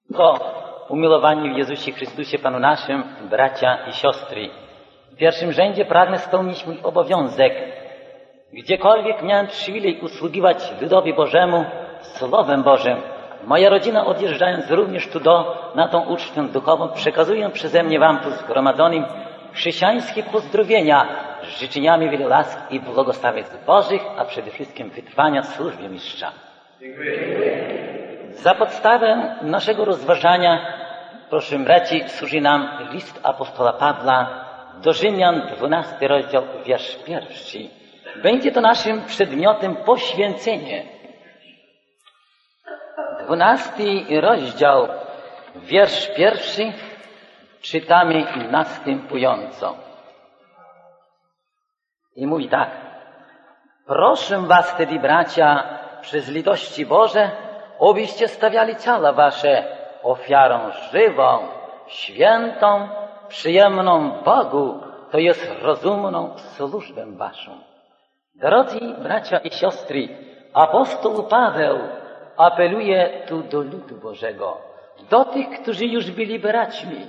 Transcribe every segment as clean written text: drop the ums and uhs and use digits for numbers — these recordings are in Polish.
To umilowani w Jezusie Chrystusie Panu naszym, bracia i siostry. W pierwszym rzędzie pragnę spełnić mój obowiązek. Gdziekolwiek miałem przywilej usługiwać ludowi Bożemu, Słowem Bożym. Moja rodzina, odjeżdżając również tu na tą ucztę duchową, przekazuję przeze mnie wam tu zgromadzonym chrześcijańskie pozdrowienia z życzeniami wielu łask i błogosławieństw Bożych, a przede wszystkim wytrwania w służbie mistrza. Dziękuję. Za podstawę naszego rozważania, proszę braci, służy nam list apostola Pawła do Rzymian, 12 rozdział, wiersz 1. Będzie to naszym przedmiotem poświęcenie. 12 rozdział, wiersz 1, czytamy następująco. I mówi tak. Proszę was wtedy, bracia, przez litości Boże, obyście stawiali ciała wasze ofiarą żywą, świętą, przyjemną Bogu, to jest rozumną służbę waszą. Drodzy bracia i siostry, apostoł Paweł apeluje tu do ludu Bożego, do tych, którzy już byli braćmi.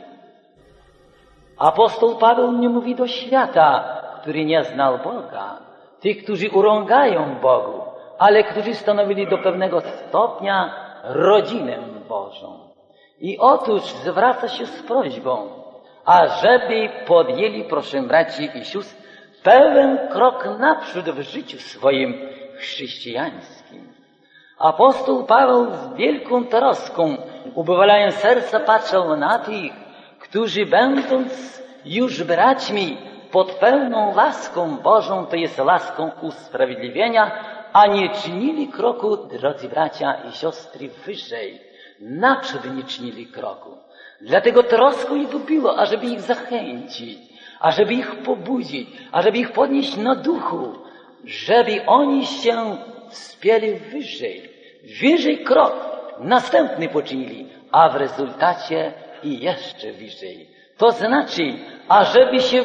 Apostoł Paweł nie mówi do świata, który nie znał Boga, tych, którzy urągają Bogu, ale którzy stanowili do pewnego stopnia rodzinę Bożą. I otóż zwraca się z prośbą, ażeby podjęli, proszę braci i sióstr, pełen krok naprzód w życiu swoim chrześcijańskim. Apostoł Paweł z wielką troską, ubywając serca, patrzył na tych, którzy będąc już braćmi pod pełną łaską Bożą, to jest łaską usprawiedliwienia, a nie czynili kroku, drodzy bracia i siostry, wyżej. Naprzód nie czynili kroku. Dlatego troską jego było, ażeby ich zachęcić, ażeby ich pobudzić, ażeby ich podnieść na duchu, żeby oni się wspięli wyżej. Wyżej krok, następny poczynili, a w rezultacie i jeszcze wyżej. To znaczy, ażeby się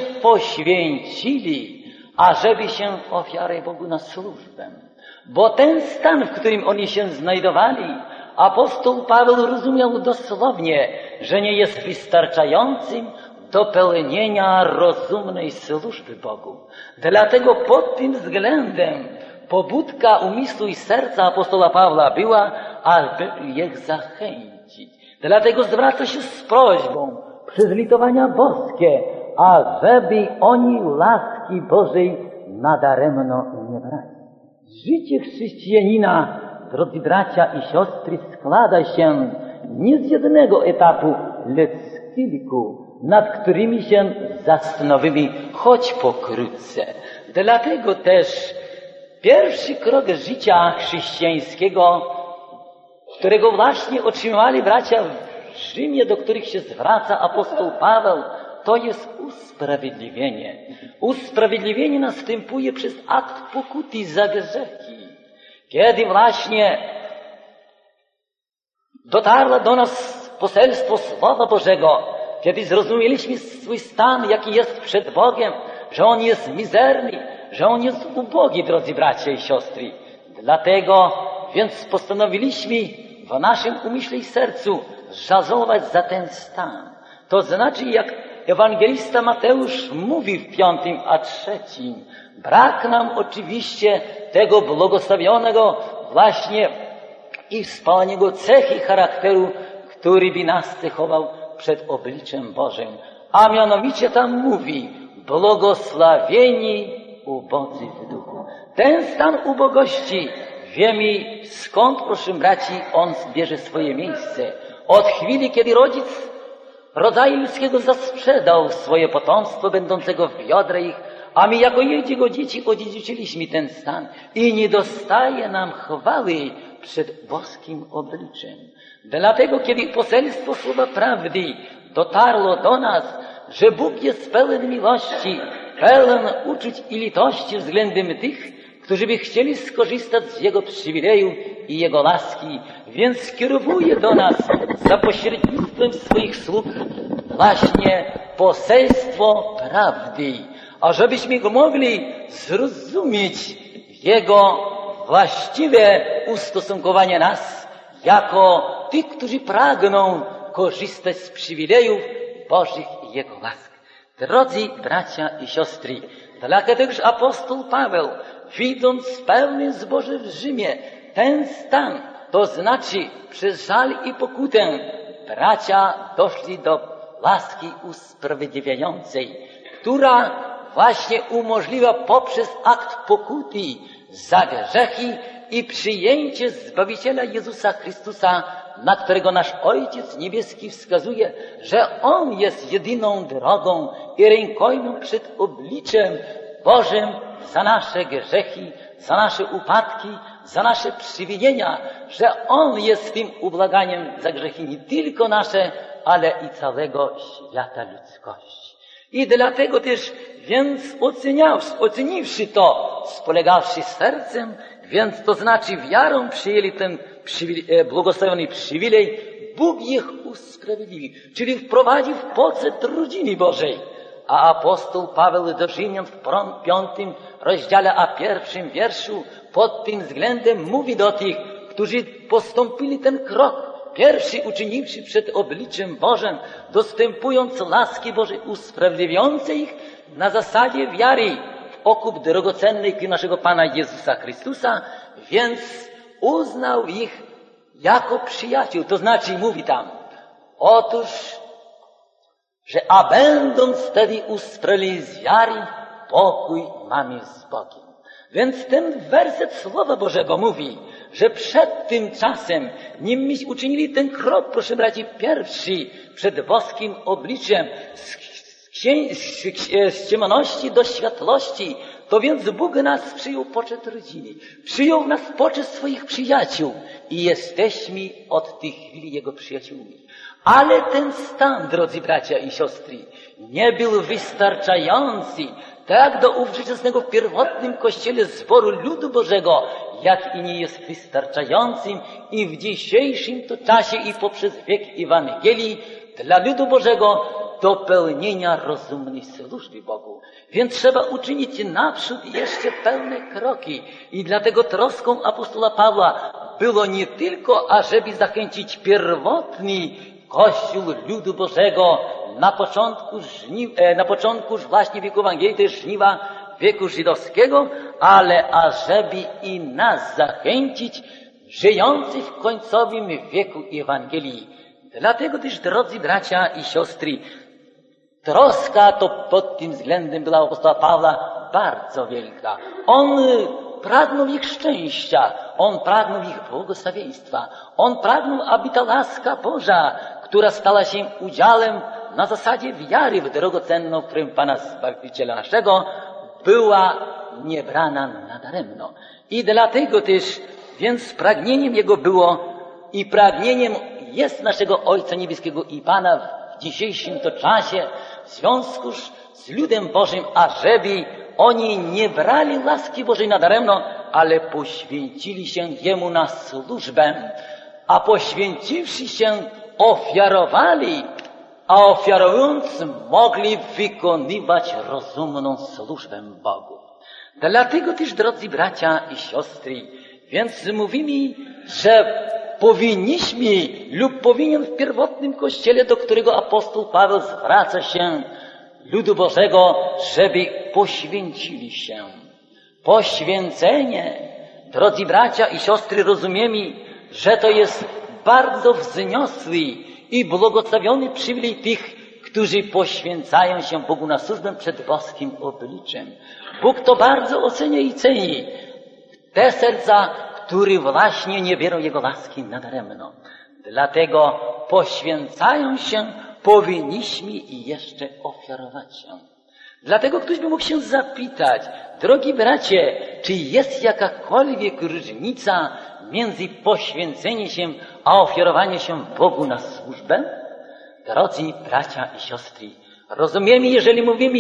poświęcili, ażeby się ofiarę Bogu na służbę. Bo ten stan, w którym oni się znajdowali, apostoł Paweł rozumiał dosłownie, że nie jest wystarczającym do pełnienia rozumnej służby Bogu. Dlatego pod tym względem pobudka umysłu i serca apostola Pawła była, aby ich zachęcić. Dlatego zwraca się z prośbą przez litowania boskie, ażeby oni łaski Bożej nadaremno nie brali. Życie chrześcijanina, drodzy bracia i siostry, składa się nie z jednego etapu, lecz z kilku, nad którymi się zastanowimy, choć pokrótce. Dlatego też pierwszy krok życia chrześcijańskiego, którego właśnie otrzymali bracia w Rzymie, do których się zwraca apostoł Paweł, to jest usprawiedliwienie. Usprawiedliwienie następuje przez akt pokuty za grzechy. Kiedy właśnie dotarło do nas poselstwo Słowa Bożego, kiedy zrozumieliśmy swój stan, jaki jest przed Bogiem, że On jest mizerny, że On jest ubogi, drodzy bracia i siostry. Dlatego więc postanowiliśmy w naszym umyśle i sercu żałować za ten stan. To znaczy, jak ewangelista Mateusz mówi w 5 a 3, brak nam oczywiście tego błogosławionego właśnie i wspaniałego cechy charakteru, który by nas cechował przed obliczem Bożym. A mianowicie tam mówi, błogosławieni ubodzy w duchu. Ten stan ubogości, wiemy skąd, proszę braci, on bierze swoje miejsce. Od chwili, kiedy rodzic rodzaju ludzkiego zasprzedał swoje potomstwo będącego w biodrze ich, a my jako jego dzieci odziedziczyliśmy ten stan i nie dostaje nam chwały przed boskim obliczem. Dlatego, kiedy poselstwo Słowa Prawdy dotarło do nas, że Bóg jest pełen miłości, pełen uczuć i litości względem tych, którzy by chcieli skorzystać z Jego przywileju i Jego łaski, więc skierowuje do nas za pośrednictwem swoich sług właśnie poselstwo prawdy, ażebyśmy go mogli zrozumieć Jego właściwe ustosunkowanie nas jako tych, którzy pragną korzystać z przywilejów Bożych i Jego łask. Drodzy bracia i siostry, dlatego apostoł Paweł, widząc pełny zboże w Rzymie ten stan, to znaczy przez żal i pokutę, bracia doszli do łaski usprawiedliwiającej, która właśnie umożliwia poprzez akt pokuty za grzechy i przyjęcie Zbawiciela Jezusa Chrystusa, na którego nasz Ojciec Niebieski wskazuje, że On jest jedyną drogą i rękojmią przed obliczem Bożym za nasze grzechy, za nasze upadki, za nasze przewinienia, że On jest tym ubłaganiem za grzechy nie tylko nasze, ale i całego świata ludzkości. I dlatego też, więc oceniwszy to, spolegawszy sercem, więc to znaczy wiarą przyjęli ten błogosławiony przywilej, Bóg ich usprawiedliwi, czyli wprowadził w poczet rodziny Bożej. A apostoł Paweł do Rzymian w 5 rozdziale, a 1 wierszu pod tym względem mówi do tych, którzy postąpili ten krok, pierwszy uczyniwszy przed obliczem Bożym, dostępując łaski Bożej usprawiedliwiającej ich na zasadzie wiary w okup drogocennej krwi naszego Pana Jezusa Chrystusa, więc uznał ich jako przyjaciół. To znaczy mówi tam, otóż, że a będąc wtedy usprawiedliwieni z wiary, pokój mamy z Bogiem. Więc ten werset Słowa Bożego mówi, że przed tym czasem, nim myśmy uczynili ten krok, proszę braci, pierwszy przed boskim obliczem, z ciemności do światłości, to więc Bóg nas przyjął poczet rodziny, przyjął nas poczet swoich przyjaciół i jesteśmy od tej chwili Jego przyjaciółmi. Ale ten stan, drodzy bracia i siostry, nie był wystarczający, tak do ówczesnego w pierwotnym kościele zboru ludu Bożego, jak i nie jest wystarczającym i w dzisiejszym to czasie i poprzez wiek Ewangelii dla ludu Bożego do pełnienia rozumnej służby Bogu. Więc trzeba uczynić naprzód jeszcze pełne kroki. I dlatego troską apostola Pawła było nie tylko, ażeby zachęcić pierwotny Kościół ludu Bożego na początku właśnie wieku Ewangelii, też żniwa wieku żydowskiego, ale ażeby i nas zachęcić, żyjący w końcowym wieku Ewangelii. Dlatego też, drodzy bracia i siostry, troska to pod tym względem dla apostoła Pawła bardzo wielka. On pragnął ich szczęścia, on pragnął ich błogosławieństwa, on pragnął, aby ta łaska Boża, która stała się udziałem na zasadzie wiary w drogocenną krew Pana Zbawiciela naszego, była niebrana nadaremno. I dlatego też, więc pragnieniem Jego było i pragnieniem jest naszego Ojca Niebieskiego i Pana w dzisiejszym to czasie, w związku z ludem Bożym, ażeby oni nie brali łaski Bożej nadaremno, ale poświęcili się Jemu na służbę, a poświęciwszy się ofiarowali, a ofiarując mogli wykonywać rozumną służbę Bogu. Dlatego też, drodzy bracia i siostry, więc mówimy, że powinniśmy lub powinien w pierwotnym Kościele, do którego apostoł Paweł zwraca się, ludu Bożego, żeby poświęcili się. Poświęcenie, drodzy bracia i siostry, rozumiemy, że to jest bardzo wzniosły i błogosławiony przywilej tych, którzy poświęcają się Bogu na służbę przed boskim obliczem. Bóg to bardzo ocenia i ceni. Te serca, które właśnie nie biorą Jego łaski nadaremno. Dlatego poświęcają się, powinniśmy i jeszcze ofiarować się. Dlatego ktoś by mógł się zapytać, drogi bracie, czy jest jakakolwiek różnica między poświęceniem się a ofiarowaniem się Bogu na służbę? Drodzy bracia i siostry, rozumiemy, jeżeli mówimy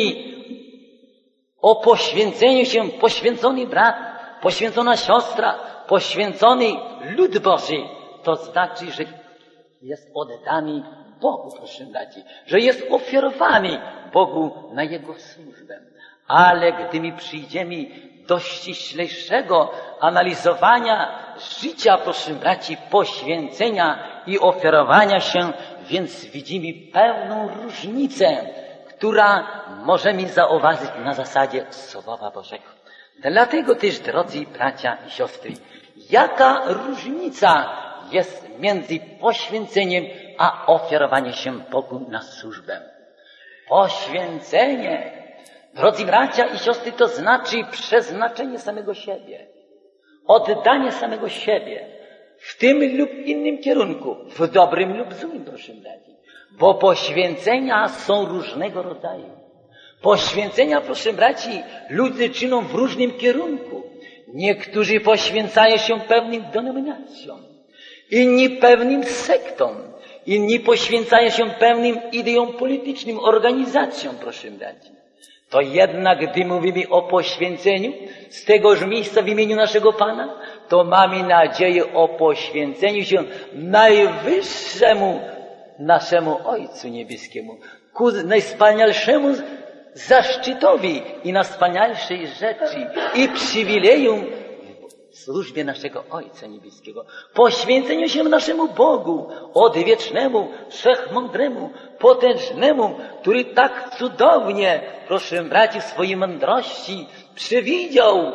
o poświęceniu się, poświęcony brat, poświęcona siostra, poświęcony lud Boży, to znaczy, że jest oddany Bogu, proszę braci, że jest ofiarowany Bogu na Jego służbę. Ale gdy my przyjdziemy do ściślejszego analizowania życia, proszę braci, poświęcenia i ofiarowania się, więc widzimy pewną różnicę, która możemy zauważyć na zasadzie Słowa Bożego. Dlatego też, drodzy bracia i siostry, jaka różnica jest między poświęceniem a ofiarowaniem się Bogu na służbę? Poświęcenie, drodzy bracia i siostry, to znaczy przeznaczenie samego siebie, oddanie samego siebie w tym lub innym kierunku, w dobrym lub złym, proszę braci. Bo poświęcenia są różnego rodzaju. Poświęcenia, proszę braci, ludzie czynią w różnym kierunku. Niektórzy poświęcają się pewnym denominacjom, inni pewnym sektom, inni poświęcają się pewnym ideom politycznym, organizacjom, proszę braci. To jednak, gdy mówimy o poświęceniu z tegoż miejsca w imieniu naszego Pana, to mamy nadzieję o poświęceniu się najwyższemu naszemu Ojcu Niebieskiemu, ku najwspanialszemu zaszczytowi i najwspanialszej rzeczy i przywilejum w służbie naszego Ojca Niebieskiego. Poświęceniu się naszemu Bogu, odwiecznemu, wszechmądremu, potężnemu, który tak cudownie, proszę braci, w swojej mądrości przewidział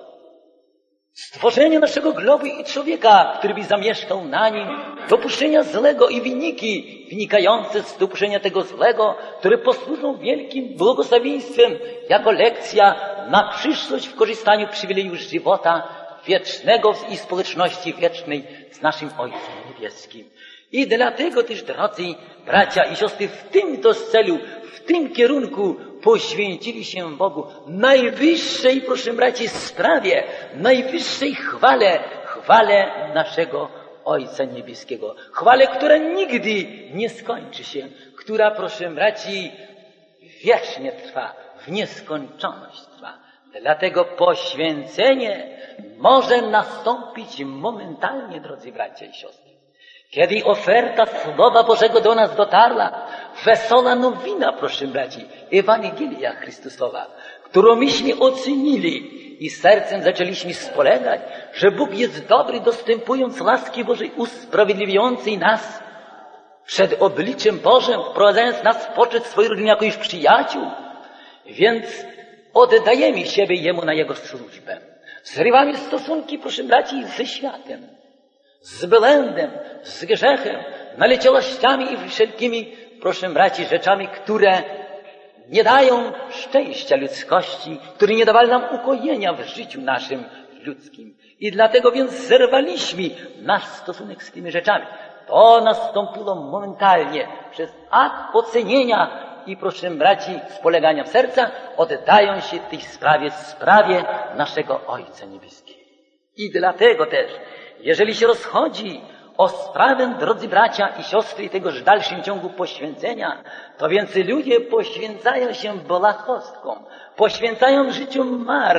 stworzenie naszego globu i człowieka, który by zamieszkał na nim, dopuszczenia złego i wyniki wynikające z dopuszczenia tego złego, które posłużą wielkim błogosławieństwem jako lekcja na przyszłość w korzystaniu przywileju żywota wiecznego i społeczności wiecznej z naszym Ojcem Niebieskim. I dlatego też, drodzy bracia i siostry, w tym to celu, w tym kierunku poświęcili się Bogu najwyższej, proszę braci, sprawie, najwyższej chwale naszego Ojca Niebieskiego. Chwale, która nigdy nie skończy się, która, proszę braci, wiecznie trwa, w nieskończoność trwa. Dlatego poświęcenie może nastąpić momentalnie, drodzy bracia i siostry. Kiedy oferta Słowa Bożego do nas dotarła, wesoła nowina, proszę braci, Ewangelia Chrystusowa, którą myśmy ocenili i sercem zaczęliśmy spolegać, że Bóg jest dobry, dostępując łaski Bożej, usprawiedliwiającej nas przed obliczem Bożym, wprowadzając nas w poczet swojej rodziny jako już przyjaciół. Więc oddajemy siebie Jemu na Jego służbę. Zrywamy stosunki, proszę braci, ze światem, z błędem, z grzechem, naleciałościami i wszelkimi, proszę braci, rzeczami, które nie dają szczęścia ludzkości, które nie dawali nam ukojenia w życiu naszym ludzkim. I dlatego więc zerwaliśmy nasz stosunek z tymi rzeczami. To nastąpiło momentalnie przez akt ocenienia i, proszę braci, spolegania w serca, oddają się tej sprawie naszego Ojca Niebieskiego. I dlatego też, jeżeli się rozchodzi o sprawę, drodzy bracia i siostry, tegoż w dalszym ciągu poświęcenia, to więc ludzie poświęcają się błahostkom, poświęcają życiu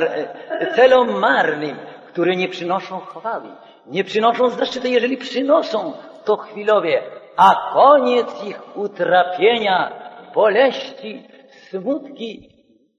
celom marnym, które nie przynoszą chwały, nie przynoszą zaszczytu, jeżeli przynoszą, to chwilowie, a koniec ich utrapienia, boleści, smutki.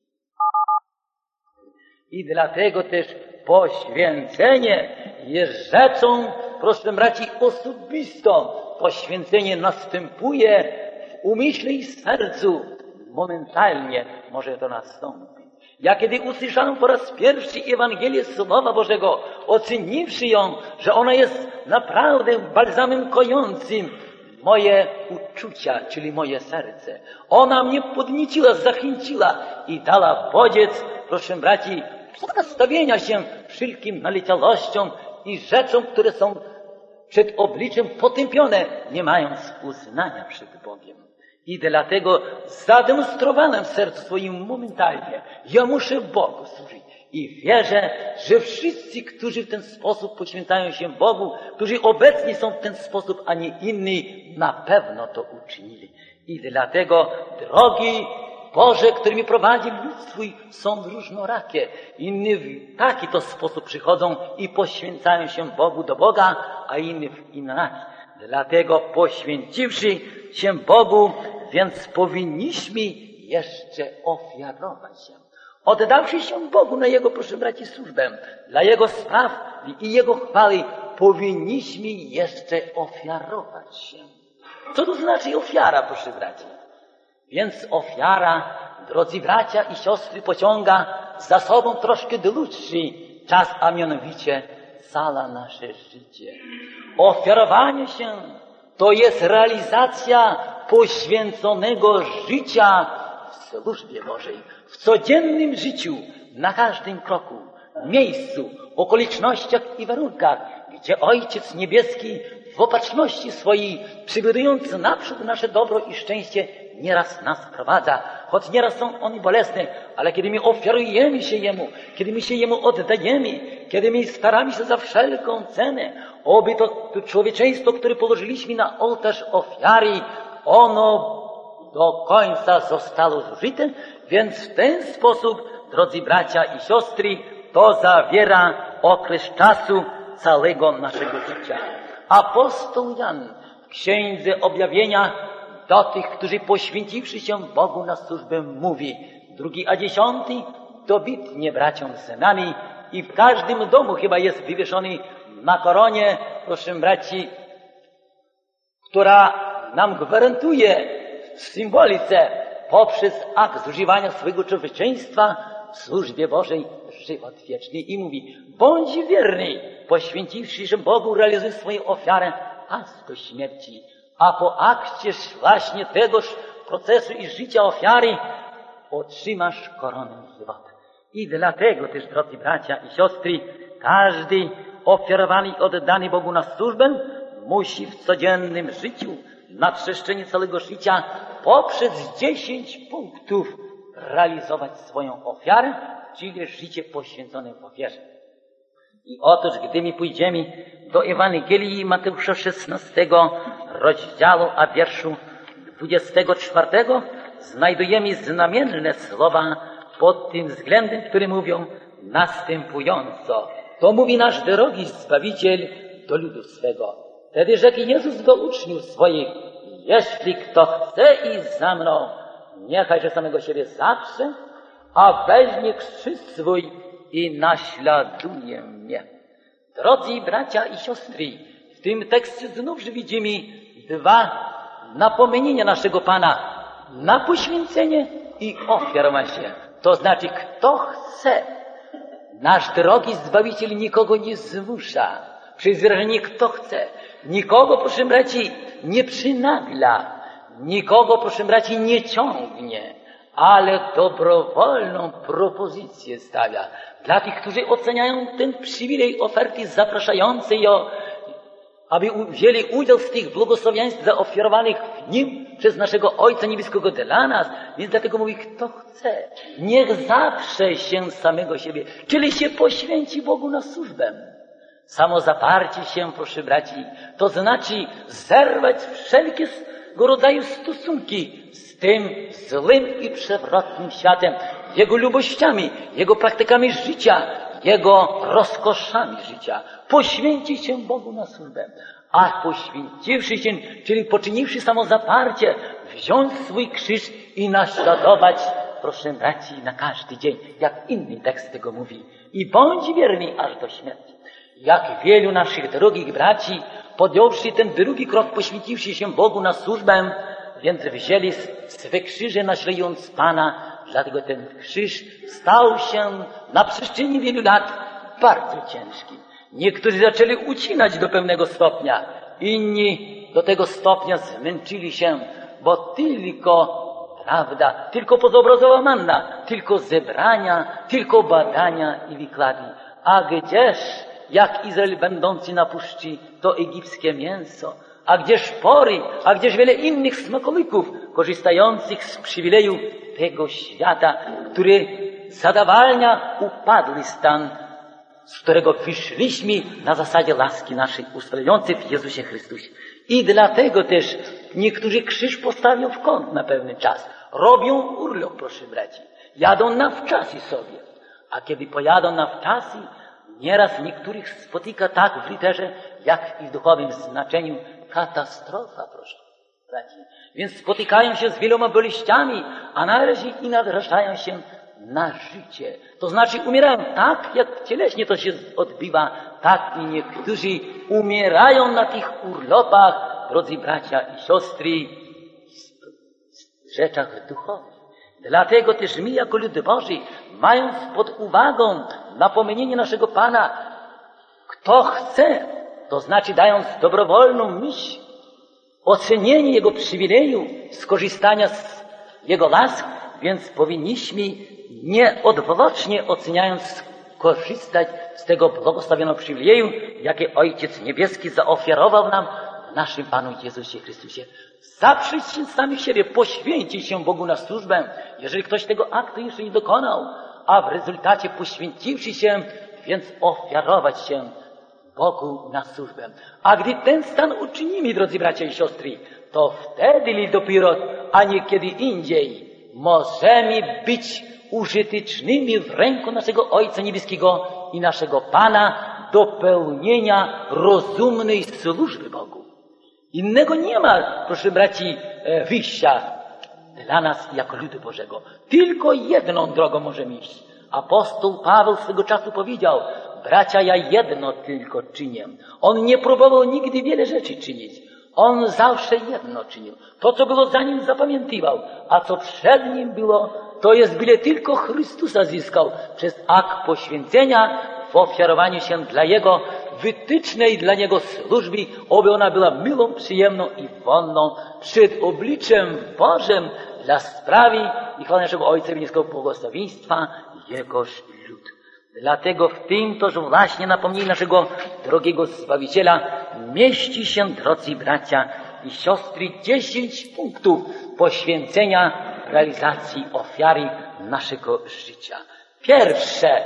I dlatego też poświęcenie jest rzeczą, proszę braci, osobistą. Poświęcenie następuje w umyśle i sercu. Momentalnie może to nastąpić. Ja kiedy usłyszałem po raz pierwszy Ewangelię Słowa Bożego, oceniwszy ją, że ona jest naprawdę balsamem kojącym moje uczucia, czyli moje serce. Ona mnie podnieciła, zachęciła i dała bodziec, proszę braci, przeciwstawienia się wszelkim naleciałościom i rzeczom, które są przed obliczem potępione, nie mając uznania przed Bogiem. I dlatego zademonstrowałem w sercu swoim momentalnie, ja muszę Bogu służyć. I wierzę, że wszyscy, którzy w ten sposób poświęcają się Bogu, którzy obecni są w ten sposób, a nie inni, na pewno to uczynili. I dlatego drogi Boże, którymi prowadzi lud swój, są różnorakie. Inni w taki to sposób przychodzą i poświęcają się Bogu do Boga, a inni w inaczej. Dlatego poświęciwszy się Bogu, więc powinniśmy jeszcze ofiarować się. oddawszy się Bogu na Jego, proszę braci, służbę, dla Jego spraw i Jego chwały, powinniśmy jeszcze ofiarować się. Co to znaczy ofiara, proszę braci? Więc ofiara, drodzy bracia i siostry, pociąga za sobą troszkę dłuższy czas, a mianowicie całe nasze życie. Ofiarowanie się to jest realizacja poświęconego życia w służbie Bożej, w codziennym życiu, na każdym kroku, miejscu, okolicznościach i warunkach, gdzie Ojciec Niebieski w opatrzności swojej, przygotując naprzód nasze dobro i szczęście, nieraz nas prowadza, choć nieraz są one bolesne, ale kiedy my ofiarujemy się Jemu, kiedy my się Jemu oddajemy, kiedy my staramy się za wszelką cenę, oby to człowieczeństwo, które położyliśmy na ołtarz ofiary, ono do końca zostało zużyte, więc w ten sposób, drodzy bracia i siostry, to zawiera okres czasu całego naszego życia. Apostoł Jan w Księdze Objawienia do tych, którzy poświęciwszy się Bogu na służbę, mówi 2:10 dobitnie braciom synami i w każdym domu chyba jest wywieszony na koronie, proszę braci, która nam gwarantuje w symbolice poprzez akt zużywania swojego człowieczeństwa w służbie Bożej żywot wieczny. I mówi, bądź wierny, poświęciwszy się Bogu, realizuj swoją ofiarę aż do śmierci. A po akcie właśnie tegoż procesu i życia ofiary otrzymasz koronę żywota. I dlatego też, drodzy bracia i siostry, każdy ofiarowany i oddany Bogu na służbę musi w codziennym życiu, na przestrzeni całego życia, poprzez 10 punktów realizować swoją ofiarę, czyli życie poświęcone w ofierze. I otóż, gdy my pójdziemy do Ewangelii Mateusza 16 rozdziału, a wierszu 24, znajdujemy znamienne słowa pod tym względem, które mówią następująco. To mówi nasz drogi Zbawiciel do ludu swego. Wtedy rzekł Jezus do uczniów swoich, jeśli kto chce iść za mną, niechajże samego siebie zaprze, a weźmie krzyż swój i naśladuje mnie. Drodzy bracia i siostry, w tym tekście znów widzimy dwa napomnienia naszego Pana na poświęcenie i ofiarowanie się. To znaczy, kto chce. Nasz drogi Zbawiciel nikogo nie zmusza. Przez wyrażenie kto chce. Nikogo, proszę braci, nie przynagla. Nikogo, proszę braci, nie ciągnie. Ale dobrowolną propozycję stawia. Dla tych, którzy oceniają ten przywilej oferty zapraszającej ją, aby wzięli udział w tych błogosławieństw zaofiarowanych w Nim przez naszego Ojca Niebieskiego dla nas. Więc dlatego mówi, kto chce, niech zaprze się samego siebie, czyli się poświęci Bogu na służbę. Samo zaparcie się, proszę braci, to znaczy zerwać wszelkiego rodzaju stosunki z tym złym i przewrotnym światem, jego lubościami, jego praktykami życia, jego rozkoszami życia. Poświęcić się Bogu na służbę. A poświęciwszy się, czyli poczyniwszy samo zaparcie, wziąć swój krzyż i naśladować, proszę braci, na każdy dzień, jak inny tekst tego mówi. I bądź wierny aż do śmierci. Jak wielu naszych drogich braci, podjąwszy ten drugi krok, poświęciwszy się Bogu na służbę, więc wzięli swe krzyże, naśladując Pana. Dlatego ten krzyż stał się na przestrzeni wielu lat bardzo ciężki. Niektórzy zaczęli ucinać do pewnego stopnia, inni do tego stopnia zmęczyli się, bo tylko pozobrazowa manna, tylko zebrania, tylko badania i wykłady. A gdzież, jak Izrael będący na puszczy, to egipskie mięso, a gdzież szpory, a gdzież wiele innych smakowników korzystających z przywileju tego świata, który zadawalnia upadły stan, z którego wyszliśmy na zasadzie łaski naszej usprawiedliwiającej w Jezusie Chrystusie. I dlatego też niektórzy krzyż postawią w kąt na pewien czas. Robią urlop, proszę braci. Jadą na wczasy sobie. A kiedy pojadą na wczasy, nieraz niektórych spotyka tak w literze, jak i w duchowym znaczeniu katastrofa, proszę braci. Więc spotykają się z wieloma boleściami, a należy i nadrażają się na życie. To znaczy umierają tak, jak cieleśnie to się odbywa, tak i niektórzy umierają na tych urlopach, drodzy bracia i siostry, w rzeczach duchowych. Dlatego też my, jako lud Boży, mając pod uwagą napomnienie naszego Pana, kto chce, to znaczy dając dobrowolną myśl, ocenienie Jego przywileju, skorzystania z Jego łask, więc powinniśmy nieodwłocznie oceniając korzystać z tego błogosławionego przywileju, jakie Ojciec Niebieski zaofiarował nam w naszym Panu Jezusie Chrystusie. Zaprzeć się samych siebie, poświęcić się Bogu na służbę, jeżeli ktoś tego aktu jeszcze nie dokonał, a w rezultacie poświęciwszy się, więc ofiarować się Bogu na służbę. A gdy ten stan uczynimy, drodzy bracia i siostry, to wtedy dopiero, a nie kiedy indziej, możemy być użytecznymi w ręku naszego Ojca Niebieskiego i naszego Pana do pełnienia rozumnej służby Bogu. Innego nie ma, proszę braci, wyjścia dla nas jako ludu Bożego. Tylko jedną drogą możemy iść. Apostoł Paweł swego czasu powiedział: bracia, ja jedno tylko czynię. On nie próbował nigdy wiele rzeczy czynić. On zawsze jedno czynił. To, co było za nim, zapamiętywał. A co przed nim było, to jest byle tylko Chrystusa zyskał przez akt poświęcenia w ofiarowaniu się dla Jego wytycznej dla Niego służby, oby ona była milą, przyjemną i wonną przed obliczem Bożym dla sprawy i chwały naszego Ojca Niebieskiego błogosławieństwa Jegoż lud. Dlatego w tym toż właśnie napomnieniu naszego drogiego Zbawiciela mieści się, drodzy bracia i siostry, 10 punktów poświęcenia realizacji ofiary naszego życia. Pierwsze,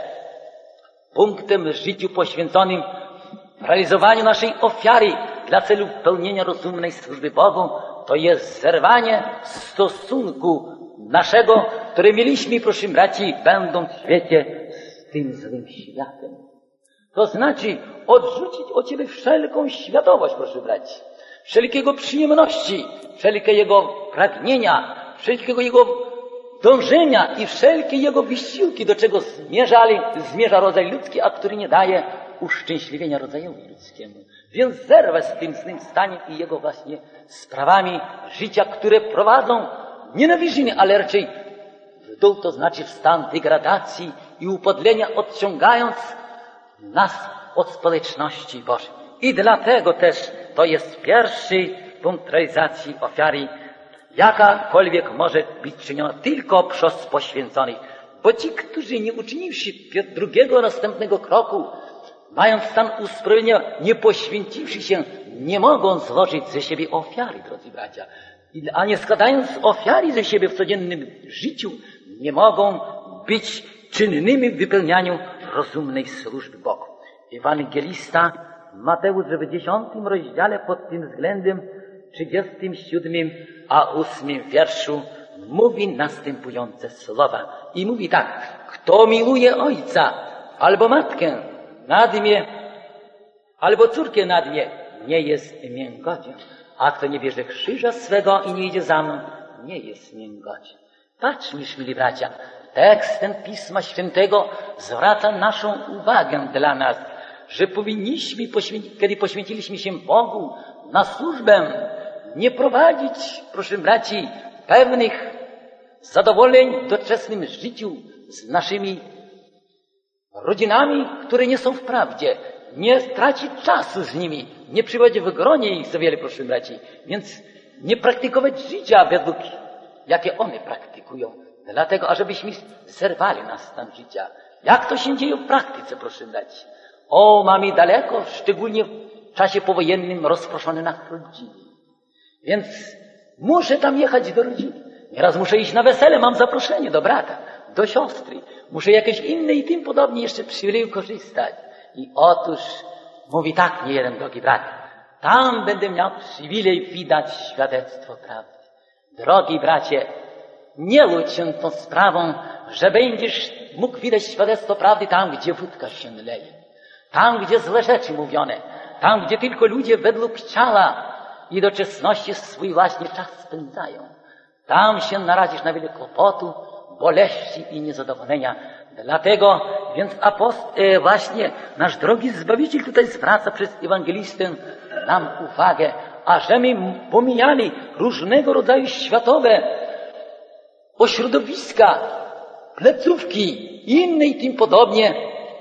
punktem w życiu poświęconym w realizowaniu naszej ofiary dla celu pełnienia rozumnej służby Bogu, to jest zerwanie stosunku naszego, które mieliśmy, proszę braci, będąc w świecie, z tym złym światem. To znaczy odrzucić od siebie wszelką światowość, proszę braci, wszelkiego przyjemności, wszelkie jego pragnienia, wszelkiego jego dążenia i wszelkie jego wysiłki, do czego zmierza rodzaj ludzki, a który nie daje uszczęśliwienia rodzajowi ludzkiemu. Więc zerwać z tym złym staniem i jego właśnie sprawami życia, które prowadzą nie na wyżyny, ale raczej w dół, to znaczy w stan degradacji i upodlenia, odciągając nas od społeczności Bożej. I dlatego też to jest pierwszy punkt realizacji ofiary, jakakolwiek może być czyniona tylko przez poświęconych. Bo ci, którzy nie uczyniwszy drugiego, następnego kroku, mając stan usprawiedliwienia, nie poświęciwszy się, nie mogą złożyć ze siebie ofiary, drodzy bracia. A nie składając ofiary ze siebie w codziennym życiu, nie mogą być czynnymi w wypełnianiu rozumnej służby Bogu. Ewangelista Mateusz w 10 rozdziale pod tym względem 37 a 8 wierszu mówi następujące słowa. I mówi tak: kto miluje ojca albo matkę nad mnie, albo córkę nad mnie, nie jest mnie godzien. A kto nie bierze krzyża swego i nie idzie za mną, nie jest mnie godzien. Patrzmy, mili bracia, tekst ten Pisma Świętego zwraca naszą uwagę dla nas, że powinniśmy, kiedy poświęciliśmy się Bogu na służbę, nie prowadzić, proszę braci, pewnych zadowoleń w doczesnym życiu z naszymi rodzinami, które nie są w prawdzie. Nie tracić czasu z nimi, nie przybywać w gronie ich za wiele, proszę braci. Więc nie praktykować życia według, jakie one praktykują. Dlatego, ażebyśmy zerwali na stan życia. Jak to się dzieje w praktyce, proszę braci? O, mamy daleko, szczególnie w czasie powojennym, rozproszone na rodziny. Więc muszę tam jechać do rodziny. Nieraz muszę iść na wesele, mam zaproszenie do brata, do siostry. Muszę jakieś inne i tym podobnie jeszcze przywileju korzystać. I otóż mówi tak niejeden drogi brat: tam będę miał przywilej widać świadectwo prawdy. Drogi bracie, nie łudź się tą sprawą, że będziesz mógł widać świadectwo prawdy tam, gdzie wódka się leje, tam, gdzie złe rzeczy mówione, tam, gdzie tylko ludzie według ciała i doczesności swój właśnie czas spędzają. Tam się narazisz na wiele kłopotu, boleści i niezadowolenia. Dlatego więc właśnie nasz drogi Zbawiciel tutaj zwraca przez ewangelistę nam uwagę, ażeby pomijali różnego rodzaju światowe ośrodowiska, plecówki i inne i tym podobnie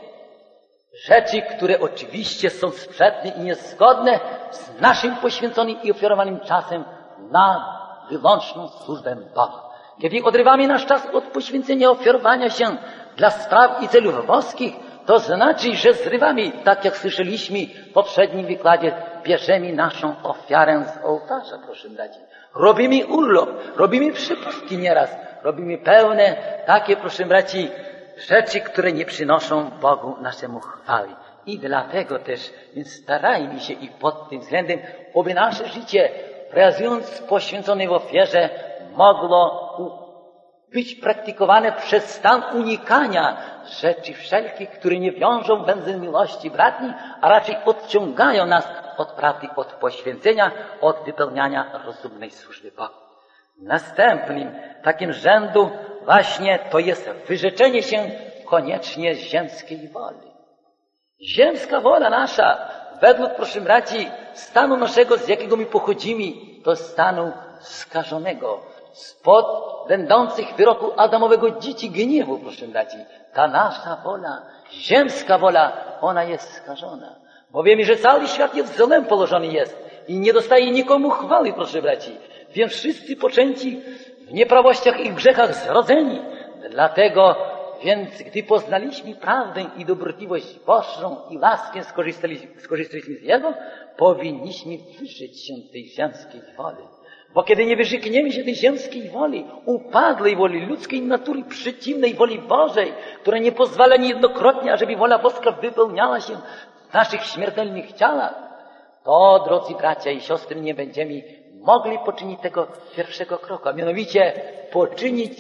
rzeczy, które oczywiście są sprzeczne i niezgodne z naszym poświęconym i ofiarowanym czasem na wyłączną służbę Bogu. Kiedy odrywamy nasz czas od poświęcenia, ofiarowania się dla spraw i celów boskich, to znaczy, że zrywamy, tak jak słyszeliśmy w poprzednim wykładzie, bierzemy naszą ofiarę z ołtarza, proszę braci. Robimy urlop, robimy przepustki nieraz, robimy pełne takie, proszę braci, rzeczy, które nie przynoszą Bogu naszemu chwały. I dlatego też, więc starajmy się i pod tym względem, aby nasze życie, realizując poświęcone w ofierze, mogło być praktykowane przez stan unikania rzeczy wszelkich, które nie wiążą węzeł miłości bratniej, a raczej odciągają nas od prawdy, od poświęcenia, od wypełniania rozumnej służby Bogu. Następnym takim rzędu właśnie to jest wyrzeczenie się koniecznie ziemskiej woli. Ziemska wola nasza, według, proszę braci, stanu naszego, z jakiego my pochodzimy, to stanu skażonego, spod będących wyroku Adamowego dzieci gniewu, proszę braci. Ta nasza wola, ziemska wola, ona jest skażona. Bo wiemy, że cały świat jest w złem położony jest i nie dostaje nikomu chwały, proszę braci. Więc wszyscy poczęci w nieprawościach i grzechach zrodzeni. Dlatego więc, gdy poznaliśmy prawdę i dobrotliwość Bożą i łaskę skorzystaliśmy z Jego, powinniśmy wyrzec się tej ziemskiej woli. Bo kiedy nie wyrzekniemy się tej ziemskiej woli, upadłej woli ludzkiej natury, przeciwnej woli Bożej, która nie pozwala niejednokrotnie, ażeby wola boska wypełniała się w naszych śmiertelnych ciałach, to, drodzy bracia i siostry, nie będziemy mogli poczynić tego pierwszego kroku, a mianowicie poczynić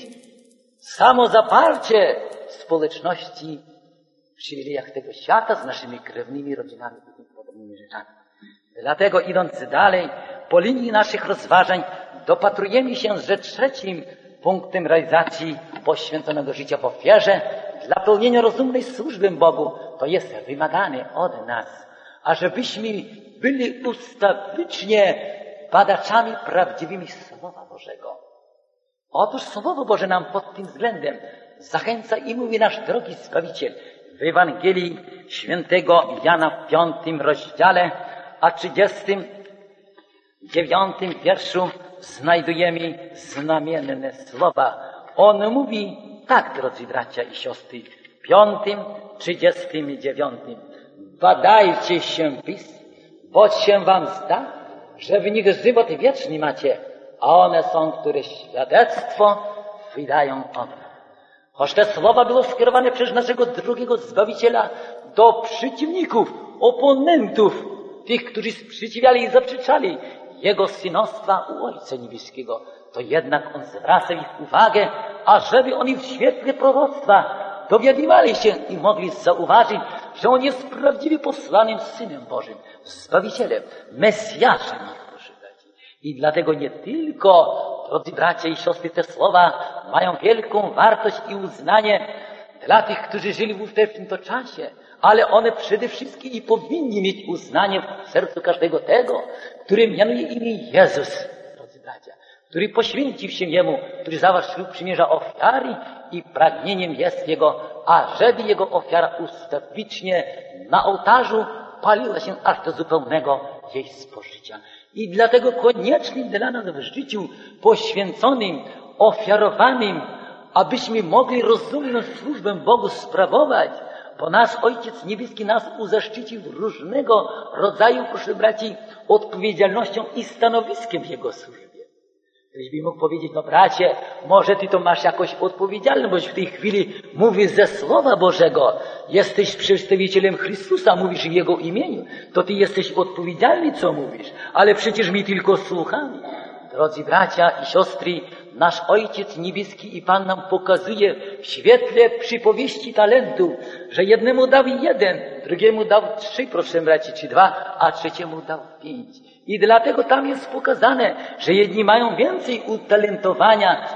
samozaparcie społeczności w przywilejach tego świata z naszymi krewnymi rodzinami i tym podobnymi rzeczami. Dlatego idąc dalej, po linii naszych rozważań dopatrujemy się, że trzecim punktem realizacji poświęconego życia w ofierze dla pełnienia rozumnej służby Bogu to jest wymagane od nas, ażebyśmy byli ustawicznie badaczami prawdziwymi Słowa Bożego. Otóż Słowo Boże nam pod tym względem zachęca i mówi nasz drogi Zbawiciel w Ewangelii świętego Jana w 5 rozdziale, a 39 wierszu znajdujemy znamienne słowa. On mówi tak, drodzy bracia i siostry, w 5:39. Badajcie się pism, bo się wam zda, że w nich żywot wieczny macie, a one są, które świadectwo wydają o mnie. Choć te słowa było skierowane przez naszego drugiego Zbawiciela do przeciwników, oponentów, tych, którzy sprzeciwiali i zaprzeczali Jego synostwa u Ojca Niebieskiego, to jednak On zwraca ich uwagę, ażeby oni w świetle proroctwa dowiadywali się i mogli zauważyć, że On jest prawdziwie posłanym Synem Bożym, Zbawicielem, Mesjaszem ich, proszę braci. I dlatego nie tylko, drodzy bracia i siostry, te słowa mają wielką wartość i uznanie dla tych, którzy żyli w ówczesnym to czasie, ale one przede wszystkim i powinni mieć uznanie w sercu każdego tego, który mianuje imię Jezus, drodzy bracia, który poświęcił się Jemu, który zawarł ślub przymierza ofiary i pragnieniem jest Jego, ażeby Jego ofiara ustawicznie na ołtarzu paliła się aż do zupełnego jej spożycia. I dlatego koniecznym dla nas w życiu poświęconym, ofiarowanym, abyśmy mogli rozumną służbę Bogu sprawować, bo nasz Ojciec Niebieski nas uzaszczycił różnego rodzaju, proszę braci, odpowiedzialnością i stanowiskiem w Jego służbie. Ktoś by mógł powiedzieć, no bracie, może ty to masz jakąś odpowiedzialność, w tej chwili mówisz ze Słowa Bożego, jesteś przedstawicielem Chrystusa, mówisz w Jego imieniu, to ty jesteś odpowiedzialny, co mówisz, ale przecież my tylko słuchamy. Drodzy bracia i siostry, nasz Ojciec Niebieski i Pan nam pokazuje w świetle przypowieści talentu, że jednemu dał 1, drugiemu dał 3, proszę braci, czy 2, a trzeciemu dał 5. I dlatego tam jest pokazane, że jedni mają więcej utalentowania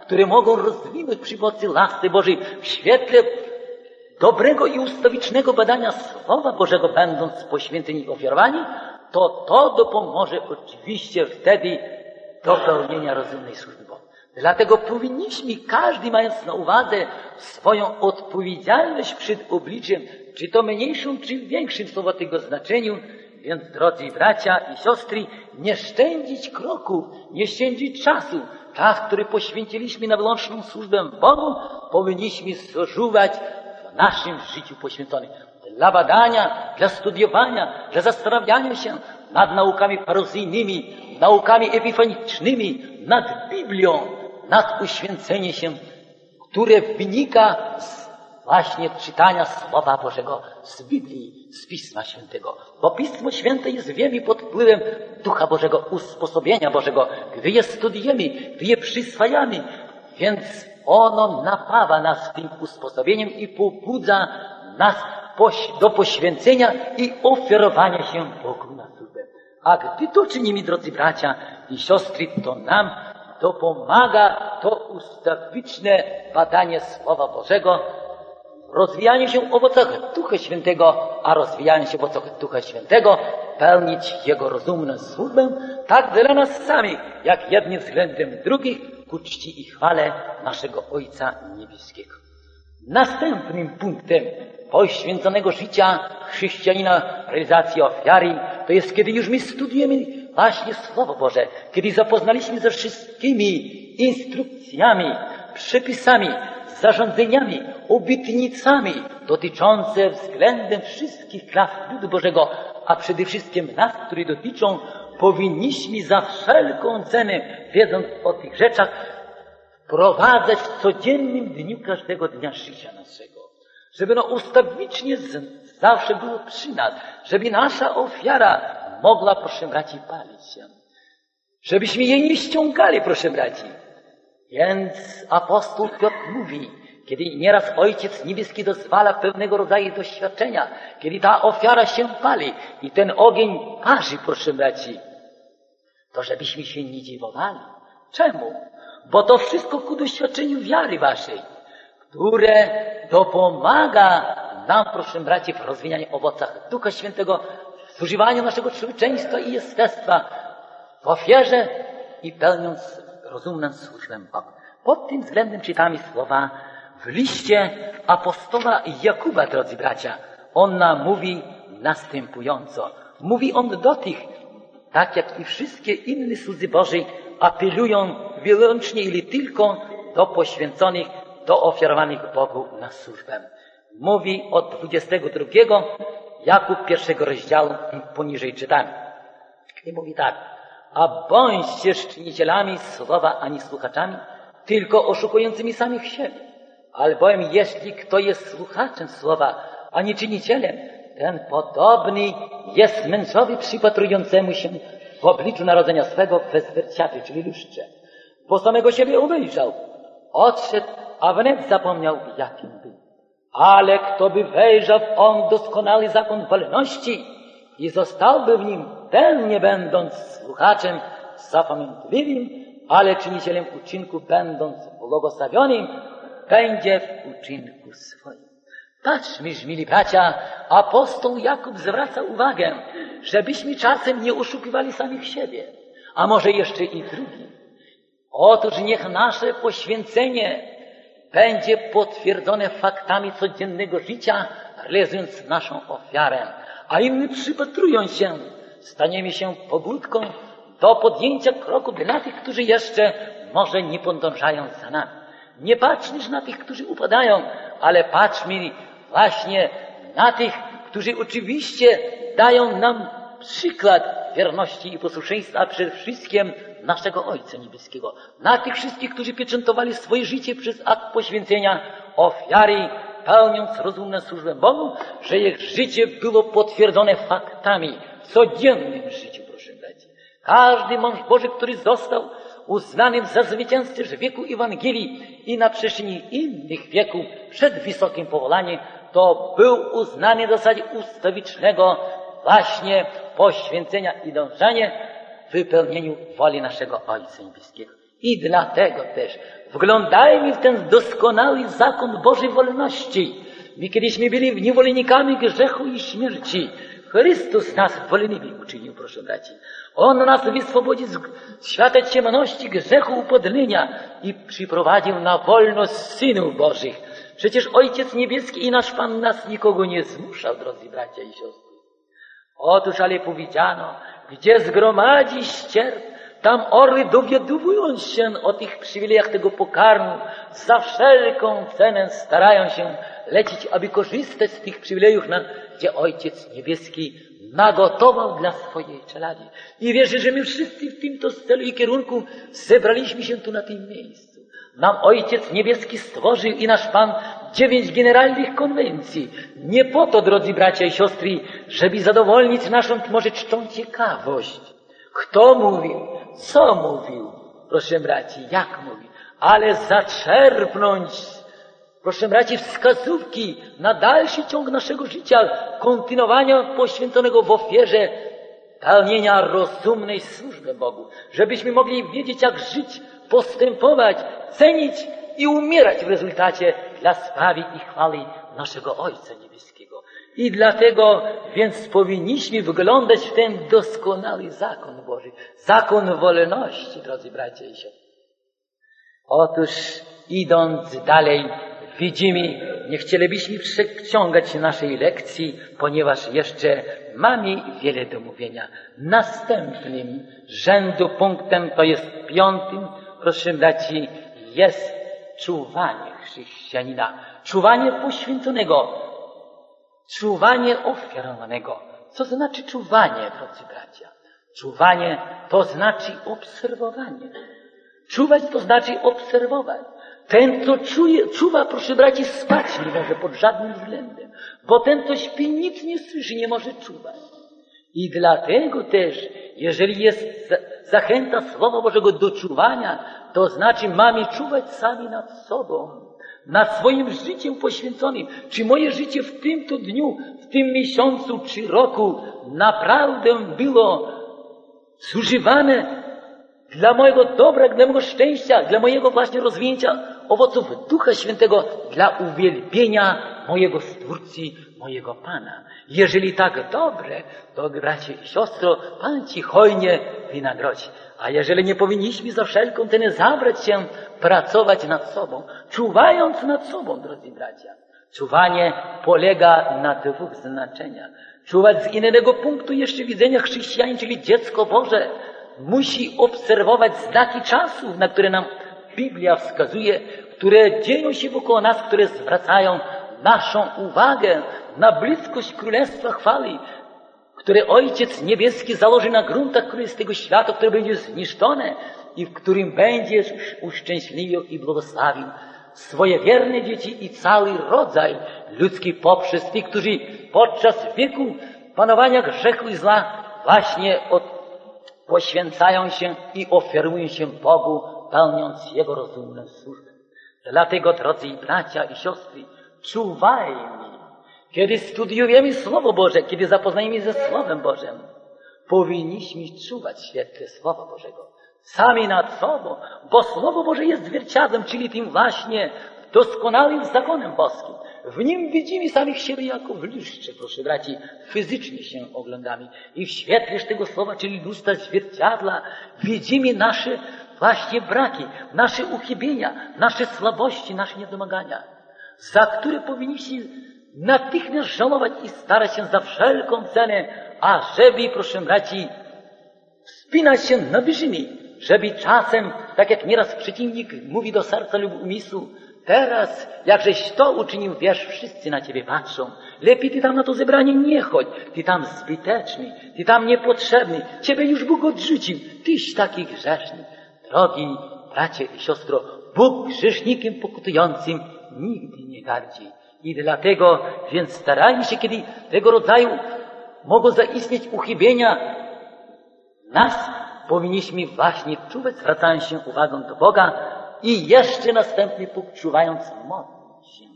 które mogą rozwinąć przy pomocy łaski Bożej w świetle dobrego i ustawicznego badania Słowa Bożego, będąc poświęceni i ofiarowani, to dopomoże oczywiście wtedy do pełnienia rozumnej służby Bogu. Dlatego powinniśmy, każdy mając na uwadze swoją odpowiedzialność przed obliczem, czy to mniejszą, czy większym słowa tego znaczeniu, więc drodzy bracia i siostry, nie szczędzić kroków, nie szczędzić czasu. Czas, który poświęciliśmy na wyłączną służbę Bogu, powinniśmy zużywać w naszym życiu poświęconym. Dla badania, dla studiowania, dla zastanawiania się nad naukami parusyjnymi, naukami epifanicznymi, nad Biblią, nad uświęceniem się, które wynika z właśnie czytania Słowa Bożego z Biblii, z Pisma Świętego. Bo Pismo Święte jest wiemy pod wpływem Ducha Bożego, usposobienia Bożego. Gdy je studiujemy, gdy je przyswajamy, więc ono napawa nas tym usposobieniem i pobudza nas do poświęcenia i ofiarowania się Bogu na służbę. A gdy to czynimy, drodzy bracia i siostry, to nam dopomaga to ustawiczne badanie Słowa Bożego, rozwijanie się w owocach Ducha Świętego, a rozwijanie się w owocach Ducha Świętego, pełnić Jego rozumną służbę, tak dla nas samych, jak jednym względem drugich, ku czci i chwale naszego Ojca Niebieskiego. Następnym punktem poświęconego życia chrześcijanina realizacji ofiary, to jest kiedy już my studiujemy właśnie Słowo Boże, kiedy zapoznaliśmy ze wszystkimi instrukcjami, przepisami, zarządzeniami, obietnicami dotyczące względem wszystkich klas ludu Bożego, a przede wszystkim nas, które dotyczą, powinniśmy za wszelką cenę, wiedząc o tych rzeczach, wprowadzać w codziennym dniu każdego dnia życia naszego. Żeby ustawicznie zawsze było przy nas, żeby nasza ofiara mogła, proszę braci, palić się. Żebyśmy jej nie ściągali, proszę braci. Więc apostoł Piotr mówi, kiedy nieraz Ojciec Niebieski dozwala pewnego rodzaju doświadczenia, kiedy ta ofiara się pali i ten ogień parzy, proszę braci, to żebyśmy się nie dziwowali. Czemu? Bo to wszystko ku doświadczeniu wiary waszej, które dopomaga nam, proszę braci, w rozwijaniu owocach Ducha Świętego, w używaniu naszego człowieczeństwa i jestestwa, w ofierze i pełniąc rozumną służbę Bogu. Pod tym względem czytamy słowa w liście apostoła Jakuba, drodzy bracia. On nam mówi następująco. Mówi on do tych, tak jak i wszystkie inne słudzy Bożej, apelują wyłącznie ili tylko do poświęconych, do ofiarowanych Bogu na służbę. Mówi od 22, Jakub 1 rozdziału, poniżej czytamy. I mówi tak: a bądźcie czynicielami słowa, ani słuchaczami, tylko oszukującymi samych siebie. Albowiem jeśli kto jest słuchaczem słowa, a nie czynicielem, ten podobny jest mężowi przypatrującemu się w obliczu narodzenia swego we zwierciadle, czyli lustrze. Bo samego siebie obejrzał, odszedł, a wnet zapomniał, jakim był. Ale kto by wejrzał w on doskonały zakon wolności i zostałby w nim, ten nie będąc słuchaczem zapamiętliwym, ale czynicielem uczynku będąc błogosławionym, będzie w uczynku swoim. Patrzmy, mili bracia, apostoł Jakub zwraca uwagę, żebyśmy czasem nie oszukiwali samych siebie, a może jeszcze i drugim. Otóż niech nasze poświęcenie będzie potwierdzone faktami codziennego życia, realizując naszą ofiarę, a inni przypatrując się, staniemy się pobudką do podjęcia kroku dla tych, którzy jeszcze może nie podążają za nami. Nie patrzmy na tych, którzy upadają, ale patrzmy właśnie na tych, którzy oczywiście dają nam przykład wierności i posłuszeństwa, a przede wszystkim naszego Ojca Niebieskiego. Na tych wszystkich, którzy pieczętowali swoje życie przez akt poświęcenia, ofiary, pełniąc rozumną służbę Bogu, że ich życie było potwierdzone faktami w codziennym życiu, proszę braci. Każdy mąż Boży, który został uznanym za zwycięzcę w wieku Ewangelii i na przestrzeni innych wieków przed wysokim powolaniem, to był uznany w zasadzie ustawicznego właśnie poświęcenia i dążenia w wypełnieniu woli naszego Ojca Niebieskiego. I dlatego też wglądajmy w ten doskonały zakon Bożej wolności. My kiedyśmy byli niewolnikami grzechu i śmierci. Chrystus nas wolnymi uczynił, proszę braci. On nas wyswobodził z świata ciemności, grzechu, upodlenia i przyprowadził na wolność synów Bożych. Przecież Ojciec Niebieski i nasz Pan nas nikogo nie zmuszał, drodzy bracia i siostry. Otóż, ale powiedziano, gdzie zgromadzi ścierp, tam orły dowiadują się o tych przywilejach tego pokarmu. Za wszelką cenę starają się lecieć, aby korzystać z tych przywilejów, gdzie Ojciec Niebieski nagotował dla swojej czelady. I wierzę, że my wszyscy w tym celu i kierunku zebraliśmy się tu na tym miejscu. Nam Ojciec Niebieski stworzył i nasz Pan 9 generalnych konwencji. Nie po to, drodzy bracia i siostry, żeby zadowolnić naszą może czczą ciekawość. Kto mówił? Co mówił? Proszę braci, jak mówił? Ale zaczerpnąć, proszę braci, wskazówki na dalszy ciąg naszego życia, kontynuowania poświęconego w ofierze, pełnienia rozumnej służby Bogu. Żebyśmy mogli wiedzieć, jak żyć, postępować, cenić i umierać w rezultacie dla sprawy i chwały naszego Ojca Niebieskiego. I dlatego więc powinniśmy wglądać w ten doskonały zakon Boży, zakon wolności, drodzy bracia i siostry. Otóż idąc dalej, widzimy, nie chcielibyśmy przeciągać naszej lekcji, ponieważ jeszcze mamy wiele do mówienia. Następnym rzędu punktem, to jest 5, proszę braci, jest czuwanie chrześcijanina. Czuwanie poświęconego, czuwanie ofiarowanego. Co znaczy czuwanie, drodzy bracia? Czuwanie to znaczy obserwowanie. Czuwać to znaczy obserwować. Ten, kto czuwa, proszę braci, spać nie może pod żadnym względem, bo ten, kto śpi, nic nie słyszy, nie może czuwać. I dlatego też, jeżeli jest zachęta Słowa Bożego do czuwania, to znaczy mamy czuwać sami nad sobą, nad swoim życiem poświęconym. Czy moje życie w tym to dniu, w tym miesiącu czy roku naprawdę było zużywane dla mojego dobra, dla mojego szczęścia, dla mojego właśnie rozwinięcia owoców Ducha Świętego, dla uwielbienia mojego Stwórcy, mojego Pana. Jeżeli tak dobre, to bracie i siostro, Pan Ci hojnie wynagrodzi. A jeżeli nie powinniśmy za wszelką cenę zabrać się, pracować nad sobą, czuwając nad sobą, drodzy bracia. Czuwanie polega na 2 znaczeniach. Czuwać z innego punktu jeszcze widzenia chrześcijanin, czyli dziecko Boże, musi obserwować znaki czasów, na które nam Biblia wskazuje, które dzieją się wokół nas, które zwracają naszą uwagę na bliskość Królestwa Chwały, które Ojciec Niebieski założy na gruntach tego świata, które będzie zniszczone i w którym będzie uszczęśliwił i błogosławił swoje wierne dzieci i cały rodzaj ludzki poprzez tych, którzy podczas wieku panowania grzechu i zła właśnie poświęcają się i ofiarują się Bogu, pełniąc Jego rozumną służbę. Dlatego, drodzy bracia i siostry, czuwajmy. Kiedy studiujemy Słowo Boże, kiedy zapoznajemy ze Słowem Bożym, powinniśmy czuwać świetle Słowa Bożego. Sami nad sobą, bo Słowo Boże jest zwierciadłem, czyli tym właśnie doskonałym zakonem boskim. W nim widzimy samych siebie jako w lustrze, proszę braci, fizycznie się oglądamy. I w świetle tego słowa, czyli lustra zwierciadla, widzimy nasze właśnie braki, nasze uchybienia, nasze słabości, nasze niedomagania, za które powinniśmy natychmiast żałować i starać się za wszelką cenę, ażeby, proszę braci, wspinać się na wyżyny, żeby czasem, tak jak nieraz przeciwnik mówi do serca lub umysłu, teraz, jakżeś to uczynił, wiesz, wszyscy na ciebie patrzą. Lepiej ty tam na to zebranie nie chodź. Ty tam zbyteczny, ty tam niepotrzebny. Ciebie już Bóg odrzucił. Tyś taki grzeszny. Drogi bracie i siostro, Bóg grzesznikiem pokutującym nigdy nie gardzi. I dlatego więc starajmy się, kiedy tego rodzaju mogą zaistnieć uchybienia nas, powinniśmy właśnie czuwać, zwracając się uwagą do Boga, i jeszcze następny punkt, czuwając, modlić się.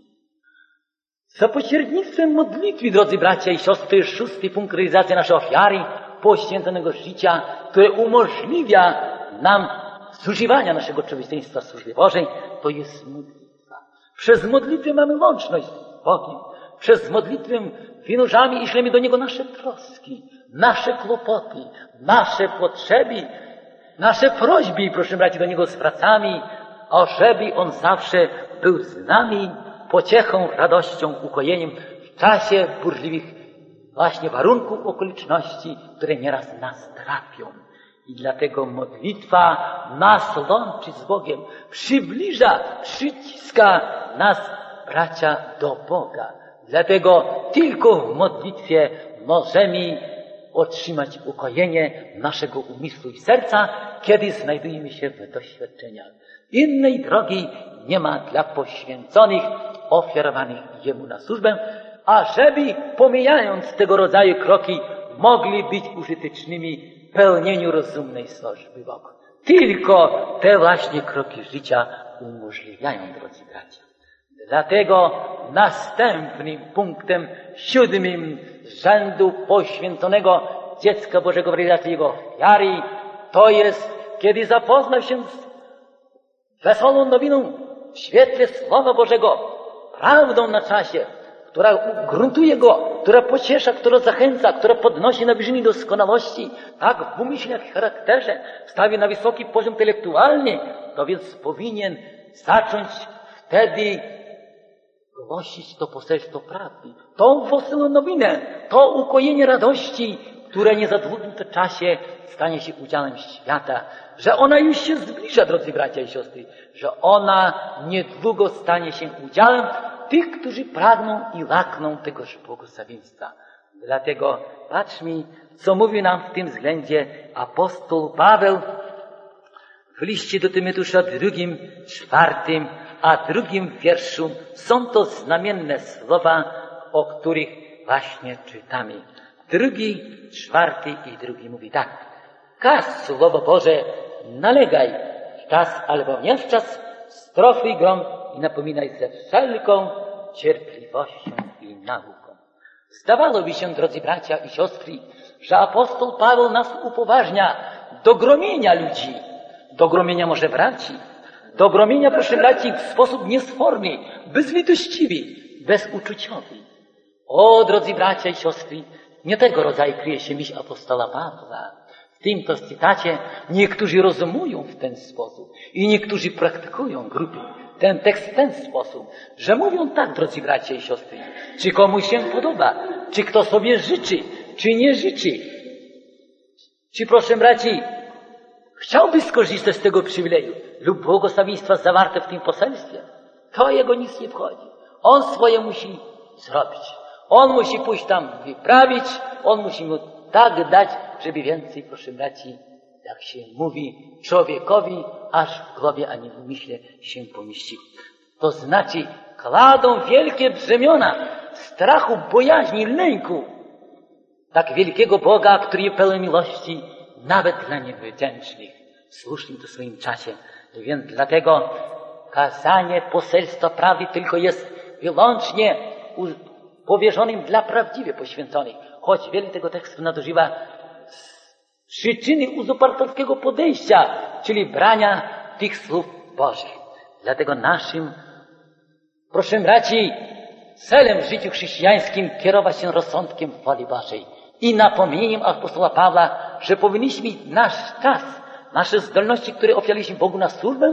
Za pośrednictwem modlitwy, drodzy bracia i siostry, 6. punkt, realizacja naszej ofiary, poświęconego życia, które umożliwia nam zużywania naszego człowieczeństwa w służbie Bożej, to jest modlitwa. Przez modlitwę mamy łączność z Bogiem. Przez modlitwę wynurzamy i ślemy do Niego nasze troski, nasze kłopoty, nasze potrzeby, nasze prośby, proszę braci, do Niego zwracamy, ażeby On zawsze był z nami pociechą, radością, ukojeniem w czasie burzliwych właśnie warunków, okoliczności, które nieraz nas trapią. I dlatego modlitwa nas łączy z Bogiem, przybliża, przyciska nas, bracia, do Boga. Dlatego tylko w modlitwie możemy otrzymać ukojenie naszego umysłu i serca, kiedy znajdujemy się w doświadczeniach. Innej drogi nie ma dla poświęconych, ofiarowanych Jemu na służbę, ażeby, pomijając tego rodzaju kroki, mogli być użytecznymi w pełnieniu rozumnej służby Bogu. Tylko te właśnie kroki życia umożliwiają, drodzy bracia. Dlatego następnym punktem 7 z rzędu poświęconego dziecka Bożego w realizacji Jego ofiary, to jest, kiedy zapoznał się z wesołą nowiną w świetle Słowa Bożego, prawdą na czasie, która gruntuje go, która pociesza, która zachęca, która podnosi na wyżyny doskonałości, tak w umyśle, jak i w charakterze, stawia na wysoki poziom intelektualny, to więc powinien zacząć wtedy głosić to poselstwo prawdy, tą wesołą nowinę, to ukojenie radości, które nie za długim to czasie stanie się udziałem świata, że ona już się zbliża, drodzy bracia i siostry, że ona niedługo stanie się udziałem tych, którzy pragną i łakną tegoż błogosławieństwa. Dlatego patrzmy, co mówi nam w tym względzie apostoł Paweł w liście do Tymoteusza 2, 4, a 2 wierszu. Są to znamienne słowa, o których właśnie czytamy. 2, 4 i 2 mówi tak. Każ Słowo Boże, nalegaj w czas albo nie w czas, strofuj grom i napominaj ze wszelką cierpliwością i nauką. Zdawałoby się, drodzy bracia i siostry, że apostoł Paweł nas upoważnia do gromienia ludzi, do gromienia może braci, do gromienia, proszę braci, w sposób niesforny, bezlitościwy, bezuczuciowy. O, drodzy bracia i siostry, nie tego rodzaju kryje się myśl apostola Pawła. W tym to cytacie niektórzy rozumują w ten sposób i niektórzy praktykują grupy ten tekst w ten sposób, że mówią tak, drodzy bracia i siostry, czy komuś się podoba, czy kto sobie życzy, czy nie życzy, czy proszę braci, chciałby skorzystać z tego przywileju lub błogosławieństwa zawarte w tym poselstwie, to jego nic nie wchodzi. On swoje musi zrobić. On musi pójść tam wyprawić, on musi mu tak dać, żeby więcej, proszę braci, jak się mówi, człowiekowi aż w głowie, a nie w umyśle się pomieścił. To znaczy, kładą wielkie brzemiona strachu, bojaźni, lęku tak wielkiego Boga, który jest pełen miłości, nawet dla niewdzięcznych, słusznym w swoim czasie. Więc dlatego kazanie poselstwa prawdy tylko jest wyłącznie powierzonym dla prawdziwie poświęconych. Choć wiele tego tekstu nadużywa przyczyny uzupartowskiego podejścia, czyli brania tych słów Bożych. Dlatego naszym, proszę braci, celem w życiu chrześcijańskim kierować się rozsądkiem woli Bożej i napomnieniem apostoła Pawła, że powinniśmy nasz czas, nasze zdolności, które ofiariliśmy Bogu na służbę,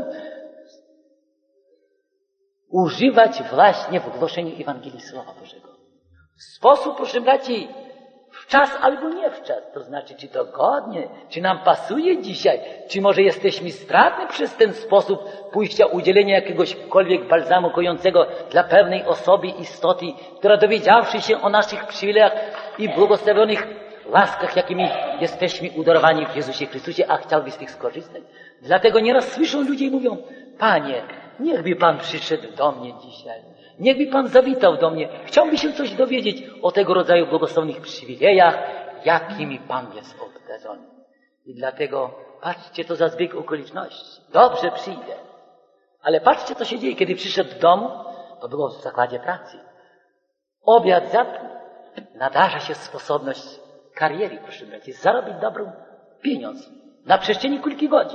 używać właśnie w głoszeniu Ewangelii Słowa Bożego. W sposób, proszę braci, w czas albo nie w czas. To znaczy, czy to godnie, czy nam pasuje dzisiaj, czy może jesteśmy stratni przez ten sposób pójścia, udzielenia jakiegośkolwiek balsamu kojącego dla pewnej osoby, istoty, która dowiedziawszy się o naszych przywilejach i błogosławionych łaskach, jakimi jesteśmy udarowani w Jezusie Chrystusie, a chciałby z tych skorzystać. Dlatego nieraz słyszą ludzie i mówią, Panie, niechby Pan przyszedł do mnie dzisiaj. Niechby Pan zawitał do mnie. Chciałby się coś dowiedzieć o tego rodzaju błogosławionych przywilejach, jakimi Pan jest obdarzony. I dlatego patrzcie, to za zbieg okoliczności. Dobrze przyjdę. Ale patrzcie, co się dzieje. Kiedy przyszedł do domu, to było w zakładzie pracy. Obiad zjadł. Nadarza się sposobność kariery, proszę braci, zarobić dobrą pieniądz na przestrzeni kilku godzin.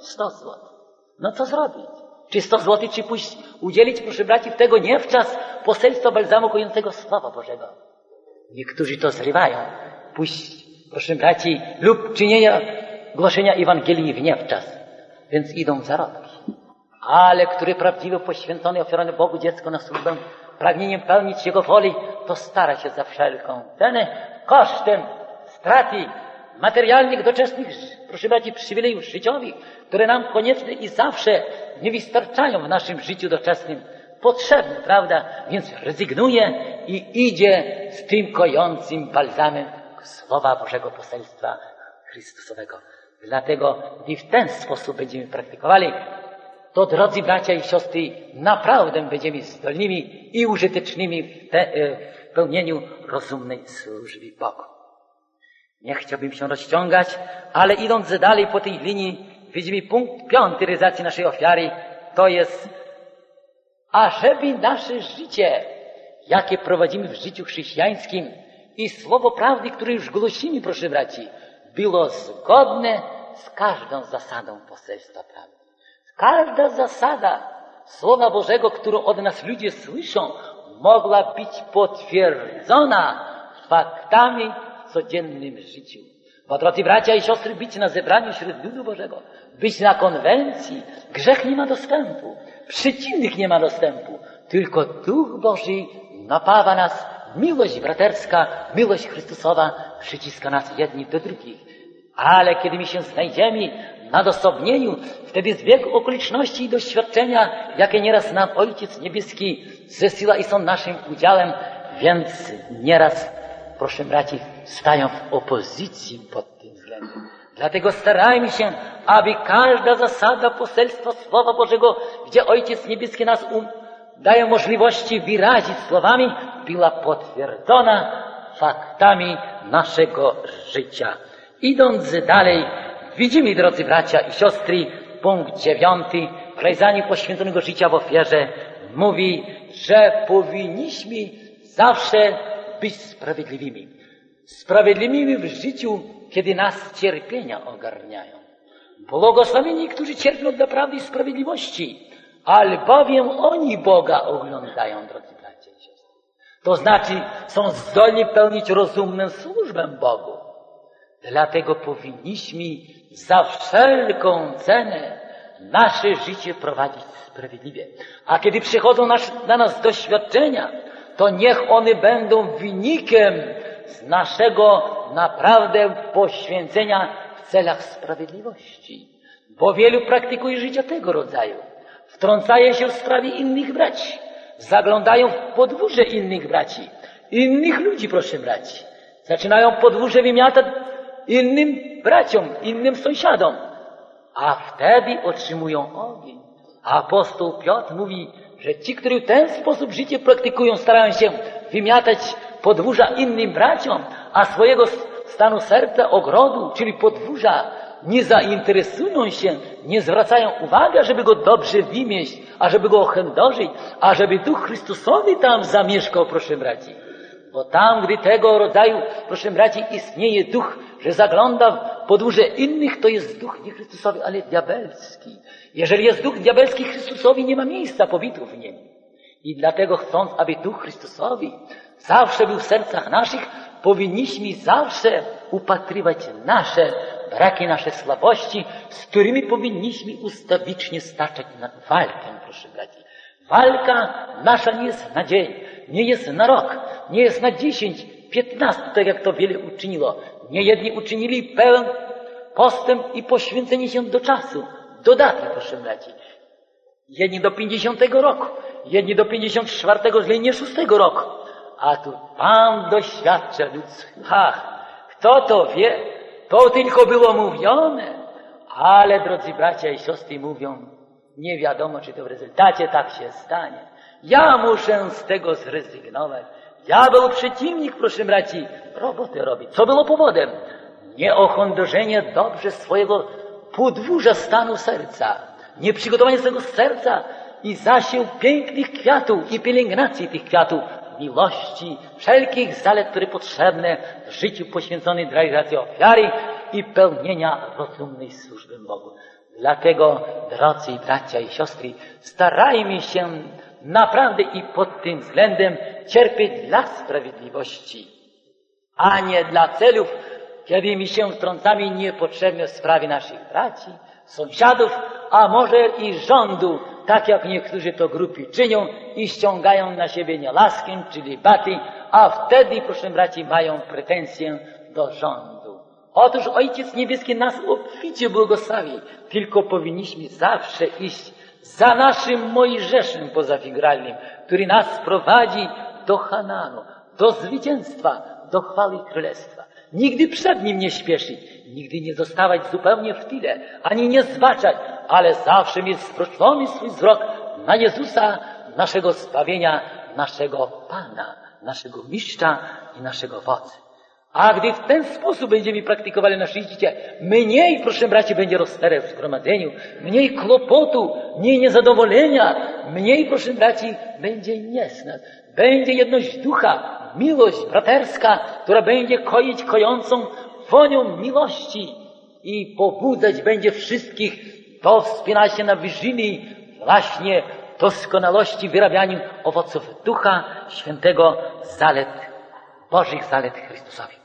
100 złotych. No co zrobić? Czy 100 złotych, czy pójść udzielić, proszę braci, tego nie wczas poselstwa balsamu kojącego Słowa Bożego. Niektórzy to zrywają. Pójść, proszę braci, lub czynienia głoszenia Ewangelii w niewczas. Więc idą zarobki. Ale który prawdziwie poświęcony, ofiarowany Bogu dziecko na służbę, pragnieniem pełnić Jego woli, to stara się za wszelką cenę, kosztem straty materialnych, doczesnych, proszę braci, przywilejów życiowych, które nam konieczne i zawsze nie wystarczają w naszym życiu doczesnym. Potrzebne, prawda? Więc rezygnuje i idzie z tym kojącym balsamem Słowa Bożego poselstwa Chrystusowego. Dlatego, gdy w ten sposób będziemy praktykowali, to, drodzy bracia i siostry, naprawdę będziemy zdolnymi i użytecznymi w pełnieniu rozumnej służby Bogu. Nie chciałbym się rozciągać, ale idąc dalej po tej linii, widzimy punkt 5 realizacji naszej ofiary, to jest, ażeby nasze życie, jakie prowadzimy w życiu chrześcijańskim i słowo prawdy, które już głosimy, proszę braci, było zgodne z każdą zasadą poselstwa prawdy. Każda zasada Słowa Bożego, którą od nas ludzie słyszą, mogła być potwierdzona faktami w codziennym życiu. Bo, drodzy bracia i siostry, być na zebraniu wśród ludu Bożego, być na konwencji, grzech nie ma dostępu, przeciwnych nie ma dostępu, tylko Duch Boży napawa nas, miłość braterska, miłość Chrystusowa przyciska nas jedni do drugich. Ale kiedy my się znajdziemy na odosobnieniu, wtedy zbieg okoliczności i doświadczenia, jakie nieraz nam Ojciec Niebieski zesyła i są naszym udziałem, więc nieraz, proszę braci, stają w opozycji pod tym względem. Dlatego starajmy się, aby każda zasada poselstwa Słowa Bożego, gdzie Ojciec Niebieski nas daje możliwości wyrazić słowami, była potwierdzona faktami naszego życia. Idąc dalej, widzimy, drodzy bracia i siostry, punkt 9, w realizowaniu poświęconego życia w ofierze, mówi, że powinniśmy zawsze być sprawiedliwymi. Sprawiedliwymi w życiu, kiedy nas cierpienia ogarniają. Błogosławieni, którzy cierpią dla prawdy i sprawiedliwości, albowiem oni Boga oglądają, drodzy bracia i siostry. To znaczy, są zdolni pełnić rozumną służbę Bogu. Dlatego powinniśmy za wszelką cenę nasze życie prowadzić sprawiedliwie. A kiedy przychodzą na nas doświadczenia, to niech one będą wynikiem z naszego naprawdę poświęcenia w celach sprawiedliwości. Bo wielu praktykuje życia tego rodzaju. Wtrącają się w sprawy innych braci. Zaglądają w podwórze innych braci. Innych ludzi, proszę braci. Zaczynają podwórze wymiatać innym braciom, innym sąsiadom. A wtedy otrzymują ogień. A apostoł Piotr mówi, że ci, którzy w ten sposób życie praktykują, starają się wymiatać podwórza innym braciom, a swojego stanu serca, ogrodu, czyli podwórza, nie zainteresują się, nie zwracają uwagi, żeby go dobrze wymieść, ażeby go ochędożyć, ażeby Duch Chrystusowy tam zamieszkał, proszę braci. Bo tam, gdy tego rodzaju, proszę braci, istnieje duch, że zagląda w podwórze innych, to jest duch nie Chrystusowy, ale diabelski. Jeżeli jest duch diabelski, Chrystusowi nie ma miejsca pobytu w nim. I dlatego, chcąc, aby duch Chrystusowy zawsze był w sercach naszych, powinniśmy zawsze upatrywać nasze braki, nasze słabości, z którymi powinniśmy ustawicznie staczać na walkę, proszę braci. Walka nasza nie jest na dzień, nie jest na rok, nie jest na 10, 15, tak jak to wiele uczyniło. Niejedni uczynili pełen postęp i poświęcenie się do czasu, do daty, proszę braci. Jedni do 50 roku, jedni do 54, źle nie 6 roku. A tu Pan doświadcza ludzkich. Kto to wie? To tylko było mówione. Ale, drodzy bracia i siostry, mówią, nie wiadomo, czy to w rezultacie tak się stanie. Ja muszę z tego zrezygnować. Diabeł, przeciwnik, proszę braci, robotę robi. Co było powodem? Nieochądożenie dobrze swojego podwórza stanu serca. Nieprzygotowanie swojego serca i zasiew pięknych kwiatów i pielęgnacji tych kwiatów, miłości, wszelkich zalet, które potrzebne w życiu poświęconym dla realizacji ofiary i pełnienia rozumnej służby Bogu. Dlatego, drodzy bracia i siostry, starajmy się naprawdę i pod tym względem cierpieć dla sprawiedliwości, a nie dla celów, kiedy my się wtrącamy niepotrzebnie w sprawy naszych braci, sąsiadów, a może i rządu, tak jak niektórzy to grupy czynią i ściągają na siebie nielaskę, czyli baty, a wtedy, proszę braci, mają pretensje do rządu. Otóż Ojciec Niebieski nas obficie błogosławi, tylko powinniśmy zawsze iść za naszym Mojżeszem pozafiguralnym, który nas prowadzi do Hananu, do zwycięstwa, do chwały Królestwa. Nigdy przed nim nie śpieszyć, nigdy nie zostawać zupełnie w tyle, ani nie zbaczać, ale zawsze mieć zwrócony swój wzrok na Jezusa, naszego zbawienia, naszego Pana, naszego Mistrza i naszego Wodzy. A gdy w ten sposób będziemy praktykowali nasze życie, mniej, proszę braci, będzie rozterek w zgromadzeniu, mniej kłopotu, mniej niezadowolenia, mniej, proszę braci, będzie niesnad. Będzie jedność ducha, miłość braterska, która będzie koić kojącą wonią miłości i pobudzać będzie wszystkich do wspinania się na wyżyny właśnie doskonałości wyrabianiu owoców Ducha Świętego, zalet, Bożych zalet Chrystusowi.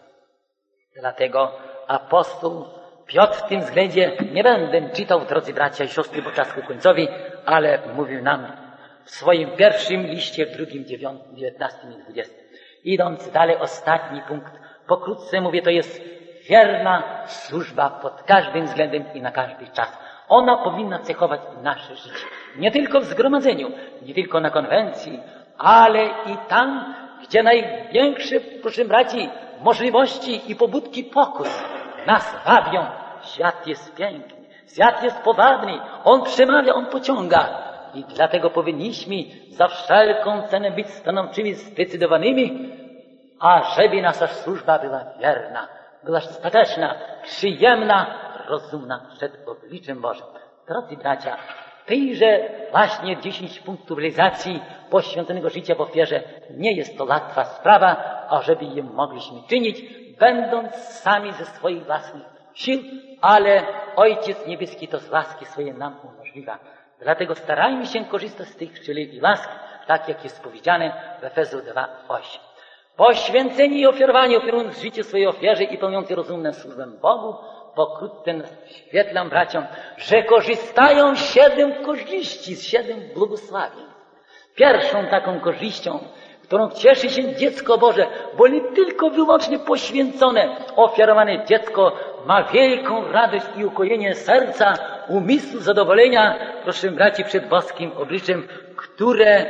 Dlatego apostoł Piotr w tym względzie, nie będę czytał, drodzy bracia i siostry, bo czas ku końcowi, ale mówił nam w swoim pierwszym liście, w drugim, 19 i 20. Idąc dalej, ostatni punkt, pokrótce mówię, to jest wierna służba pod każdym względem i na każdy czas. Ona powinna cechować nasze życie. Nie tylko w zgromadzeniu, nie tylko na konwencji, ale i tam, gdzie największe, proszę braci, możliwości i pobudki pokus nas wabią. Świat jest piękny, świat jest powabny, on przemawia, on pociąga. I dlatego powinniśmy za wszelką cenę być stanowczymi, zdecydowanymi, ażeby nasza służba była wierna, była stateczna, przyjemna, rozumna przed obliczem Bożym. Drodzy bracia, tejże właśnie 10 punktów realizacji poświęconego życia w ofierze nie jest to łatwa sprawa, ażeby je mogliśmy czynić, będąc sami ze swoich własnych sił, ale Ojciec Niebieski to z łaski swojej nam umożliwia. Dlatego starajmy się korzystać z tych wszelkich łask, tak jak jest powiedziane w Efezu 2:8. Poświęceni i ofiarowani, ofiarując życie swojej ofierze i pełniący rozumną służbę Bogu, pokrótce naświetlam braciom, że korzystają 7 korzyści z 7 błogosławień. Pierwszą taką korzyścią, którą cieszy się dziecko Boże, bo nie tylko wyłącznie poświęcone, ofiarowane dziecko ma wielką radość i ukojenie serca, umysłu, zadowolenia, proszę braci, przed boskim obliczem, które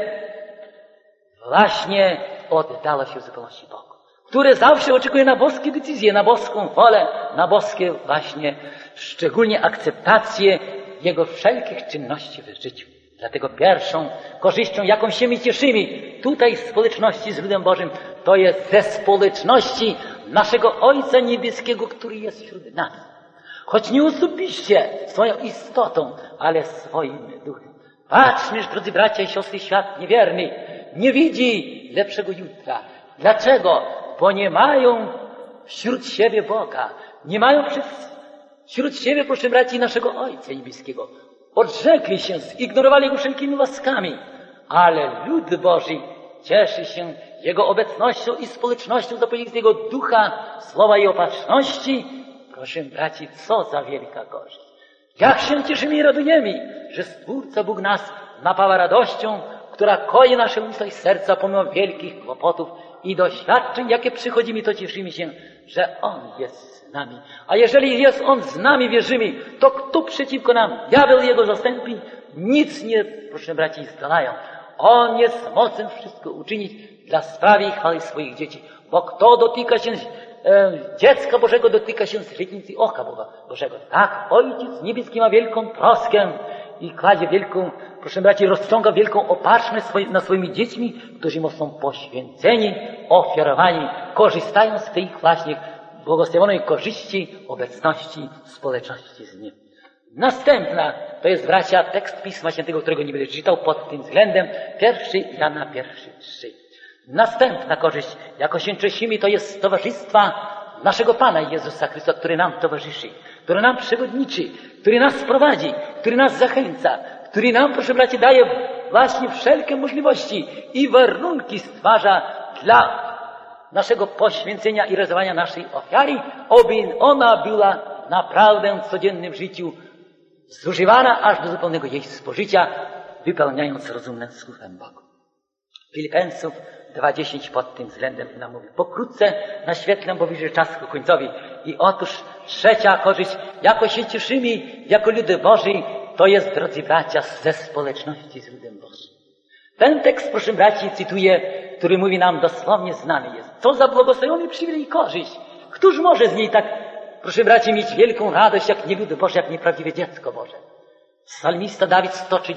właśnie oddało się w zupełności Bogu, które zawsze oczekuje na boskie decyzje, na boską wolę, na boskie właśnie szczególnie akceptację Jego wszelkich czynności w życiu. Dlatego pierwszą korzyścią, jaką się my cieszymy tutaj w społeczności z ludem Bożym, to jest ze społeczności naszego Ojca Niebieskiego, który jest wśród nas. Choć nie osobiście, swoją istotą, ale swoim duchem. Patrzmy, drodzy bracia i siostry, świat niewierny nie widzi lepszego jutra. Dlaczego? Bo nie mają wśród siebie Boga. Nie mają wśród siebie, proszę braci, naszego Ojca Niebieskiego. Odrzekli się, zignorowali Go wszelkimi łaskami. Ale lud Boży cieszy się Jego obecnością i społecznością za pośrednictwem Jego ducha, słowa i opatrzności. Proszę braci, co za wielka korzyść. Jak się cieszymy i radujemy, że Stwórca Bóg nas napawa radością, która koi nasze usta i serca pomimo wielkich kłopotów i doświadczeń, jakie przychodzimy, to cieszymy się, że On jest z nami. A jeżeli jest On z nami, wierzymy, to kto przeciwko nam? Diabeł i jego zastępy nic nie, proszę braci, zdołają. On jest mocen wszystko uczynić dla sprawy i chwały swoich dzieci. Bo kto dotyka się dziecka Bożego, dotyka się świetnicy oka Bożego. Tak, Ojciec Niebieski ma wielką troskę i kładzie wielką, proszę braci, rozciąga wielką opatrzność nad swoimi dziećmi, którzy mu są poświęceni, ofiarowani, korzystają z tej właśnie błogosławionej korzyści, obecności, społeczności z Nim. Następna, to jest, bracia, tekst Pisma Świętego, którego nie będę czytał pod tym względem, 1 Jana 1:3. Następna korzyść, jaką się cieszymy, to jest z towarzystwa naszego Pana Jezusa Chrystusa, który nam towarzyszy, który nam przewodniczy, który nas prowadzi, który nas zachęca, który nam, proszę braci, daje właśnie wszelkie możliwości i warunki stwarza dla naszego poświęcenia i realizowania naszej ofiary, aby ona była naprawdę w codziennym życiu zużywana aż do zupełnego jej spożycia, wypełniając rozumnym słowem Bogu. Filipensów 2:10 pod tym względem nam mówi. Pokrótce naświetlę powyżej czas ku końcowi. I otóż trzecia korzyść, jako się cieszymy, jako ludy Boży, to jest, drodzy bracia, ze społeczności z ludem Bożym. Ten tekst, proszę braci, cytuję, który mówi nam dosłownie znany jest. Co za błogosławiony przywilej i korzyść. Któż może z niej tak, proszę braci, mieć wielką radość, jak nie lud Boży, jak nieprawdziwe dziecko Boże. Psalmista Dawid w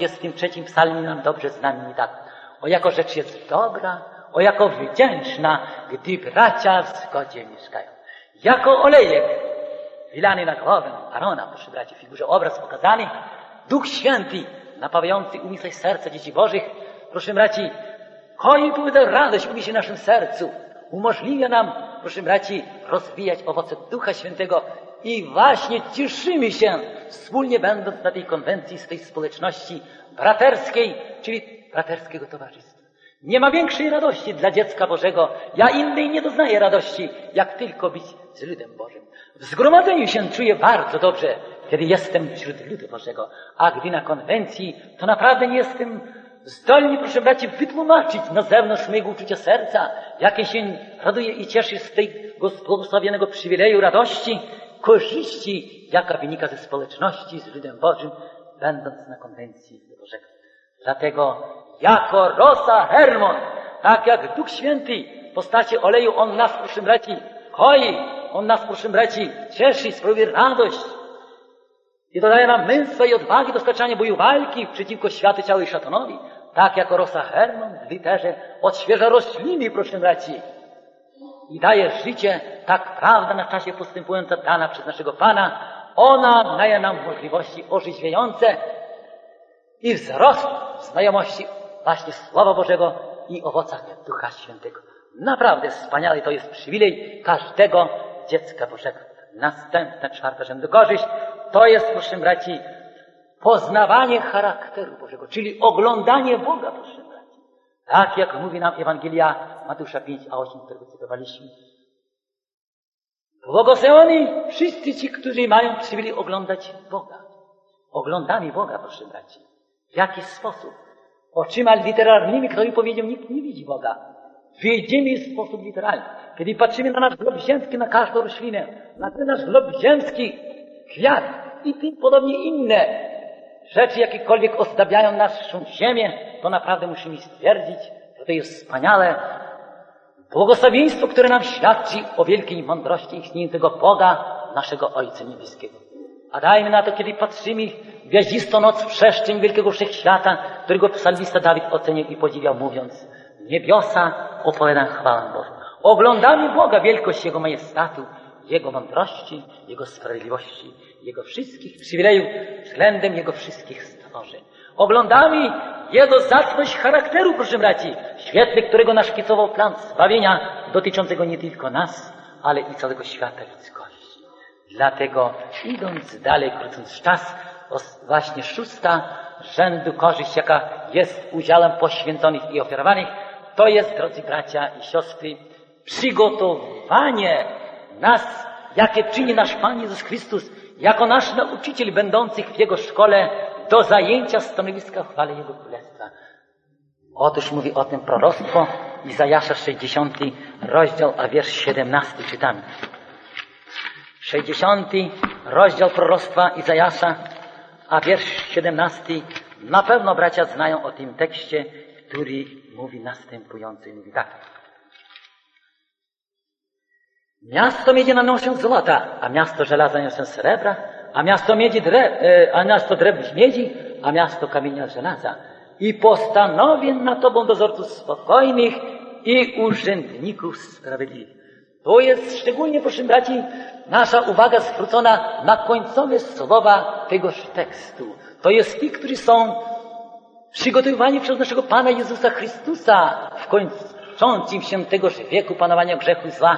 133 psalmie nam dobrze znany tak. O jako rzecz jest dobra, o jako wdzięczna, gdy bracia w zgodzie mieszkają. Jako olejek wylany na głowę Arona, proszę braci, w figurze obraz pokazany, Duch Święty, napawiający umysł i serce dzieci Bożych, proszę braci, hoi powód radość umie się w naszym sercu, umożliwia nam, proszę braci, rozwijać owoce Ducha Świętego i właśnie cieszymy się, wspólnie będąc na tej konwencji, z tej społeczności braterskiej, czyli braterskiego towarzystwa. Nie ma większej radości dla dziecka Bożego. Ja innej nie doznaję radości, jak tylko być z ludem Bożym. W zgromadzeniu się czuję bardzo dobrze, kiedy jestem wśród ludu Bożego. A gdy na konwencji, to naprawdę nie jestem zdolny, proszę braci, wytłumaczyć na zewnątrz mojego uczucia serca, jakie się raduje i cieszy z tego błogosławionego przywileju radości, korzyści, jaka wynika ze społeczności z ludem Bożym, będąc na konwencji ludu Bożego. Dlatego jako rosa Hermon, tak jak Duch Święty w postaci oleju, On nas, proszę braci, hoi, On nas, proszę braci, cieszy, sprawia radość i dodaje nam męstwa i odwagi do stoczenia boju walki przeciwko światu, ciału i szatanowi. Tak jako rosa Hermon w literze odświeża rośliny, proszę braci, i daje życie, tak prawda na czasie postępująca dana przez naszego Pana, ona daje nam możliwości orzeźwiające i wzrost znajomości właśnie Słowa Bożego i owocach Ducha Świętego. Naprawdę wspaniały to jest przywilej każdego dziecka Bożego. Następna, czwarta rzędu korzyść, to jest, proszę braci, poznawanie charakteru Bożego, czyli oglądanie Boga, proszę braci. Tak jak mówi nam Ewangelia Mateusza 5:8, którego cytowaliśmy. Błogosławieni wszyscy ci, którzy mają przywilej oglądać Boga. Oglądamy Boga, proszę braci. W jaki sposób? Oczyma literalnymi, kto mi powiedział, nikt nie widzi Boga. Widzimy w sposób literalny. Kiedy patrzymy na nasz glob ziemski, na każdą roślinę, na ten nasz glob ziemski, kwiat i tym podobnie inne rzeczy, jakiekolwiek ozdabiają naszą ziemię, to naprawdę musimy stwierdzić, że to jest wspaniale błogosławieństwo, które nam świadczy o wielkiej mądrości istniejącego Boga, naszego Ojca Niebieskiego. A dajmy na to, kiedy patrzymy w gwiaździstą noc, w przestrzeń wielkiego wszechświata, którego psalmista Dawid oceniał i podziwiał, mówiąc: niebiosa opowiadają chwałę Bożą. Oglądamy Boga, wielkość Jego majestatu, Jego mądrości, Jego sprawiedliwości, Jego wszystkich przywilejów względem Jego wszystkich stworzeń. Oglądamy Jego zacność charakteru, proszę braci, w świetle którego naszkicował plan zbawienia dotyczącego nie tylko nas, ale i całego świata ludzkości. Dlatego, idąc dalej, krócąc czas, właśnie szósta rzędu korzyść, jaka jest udziałem poświęconych i ofiarowanych, to jest, drodzy bracia i siostry, przygotowanie nas, jakie czyni nasz Pan Jezus Chrystus, jako nasz nauczyciel będących w Jego szkole do zajęcia stanowiska chwały Jego Królestwa. Otóż mówi o tym proroctwo Izajasza 60 rozdział, a wiersz 17 czytamy. 60 rozdział proroctwa Izajasza, a wiersz 17. Na pewno bracia znają o tym tekście, który mówi następujący. Mówi tak. Miasto miedzi nanoszą złota, a miasto żelaza niosą srebra, a miasto drewna miedzi, a miasto kamienia żelaza. I postanowię na tobą dozorców spokojnych i urzędników sprawiedliwych. To jest szczególnie, proszę braci, nasza uwaga zwrócona na końcowe słowa tegoż tekstu. To jest ci, którzy są przygotowywani przez naszego Pana Jezusa Chrystusa w kończącym się tegoż wieku panowania grzechu i zła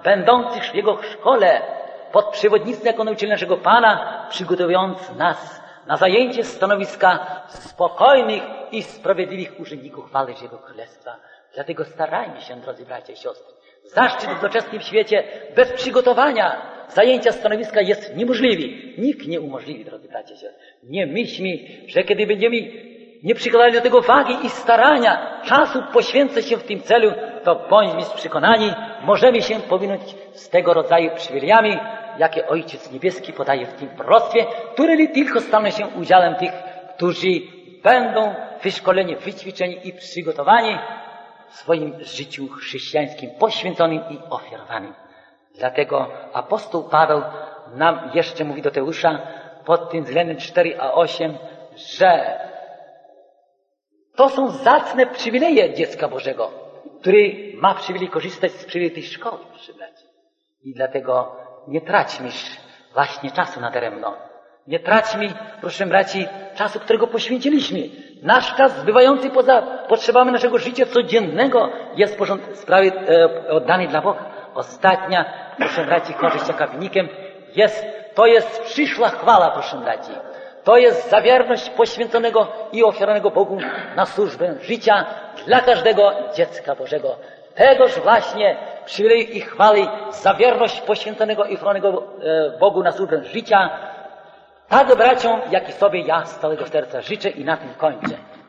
będących w Jego szkole, pod przewodnictwem jako nauczyciel naszego Pana, przygotowując nas na zajęcie stanowiska spokojnych i sprawiedliwych urzędników chwały Jego Królestwa. Dlatego starajmy się, drodzy bracia i siostry. Zaszczyt w doczesnym świecie bez przygotowania zajęcia stanowiska jest niemożliwy. Nikt nie umożliwi, drodzy bracia i siostry. Nie myślmy, że kiedy będziemy nie przykładali do tego wagi i starania, czasu poświęcać się w tym celu, to bądźmy przekonani, możemy się powinąć z tego rodzaju przywilejami, jakie Ojciec Niebieski podaje w tym proroctwie, które nie tylko staną się udziałem tych, którzy będą wyszkoleni, wyćwiczeni i przygotowani w swoim życiu chrześcijańskim, poświęconym i ofiarowanym. Dlatego apostoł Paweł nam jeszcze mówi do Teusza pod tym względem 4:8, że to są zacne przywileje dziecka Bożego, który ma przywilej korzystać z przywilej tej szkoły, proszę braci. I dlatego nie traćmy właśnie czasu nadaremno. Nie traćmy, proszę braci, czasu, którego poświęciliśmy. Nasz czas zbywający poza potrzebami naszego życia codziennego jest sprawie oddany dla Boga. Ostatnia, proszę braci, korzyść, jaka wynikiem to jest przyszła chwała, proszę braci. To jest za wierność poświęconego i ofiarowanego Bogu na służbę życia dla każdego dziecka Bożego. Tegoż właśnie przywileju i chwały za wierność poświęconego i ofiarowanego Bogu na służbę życia, tak braciom, jak i sobie ja z całego serca życzę i na tym kończę.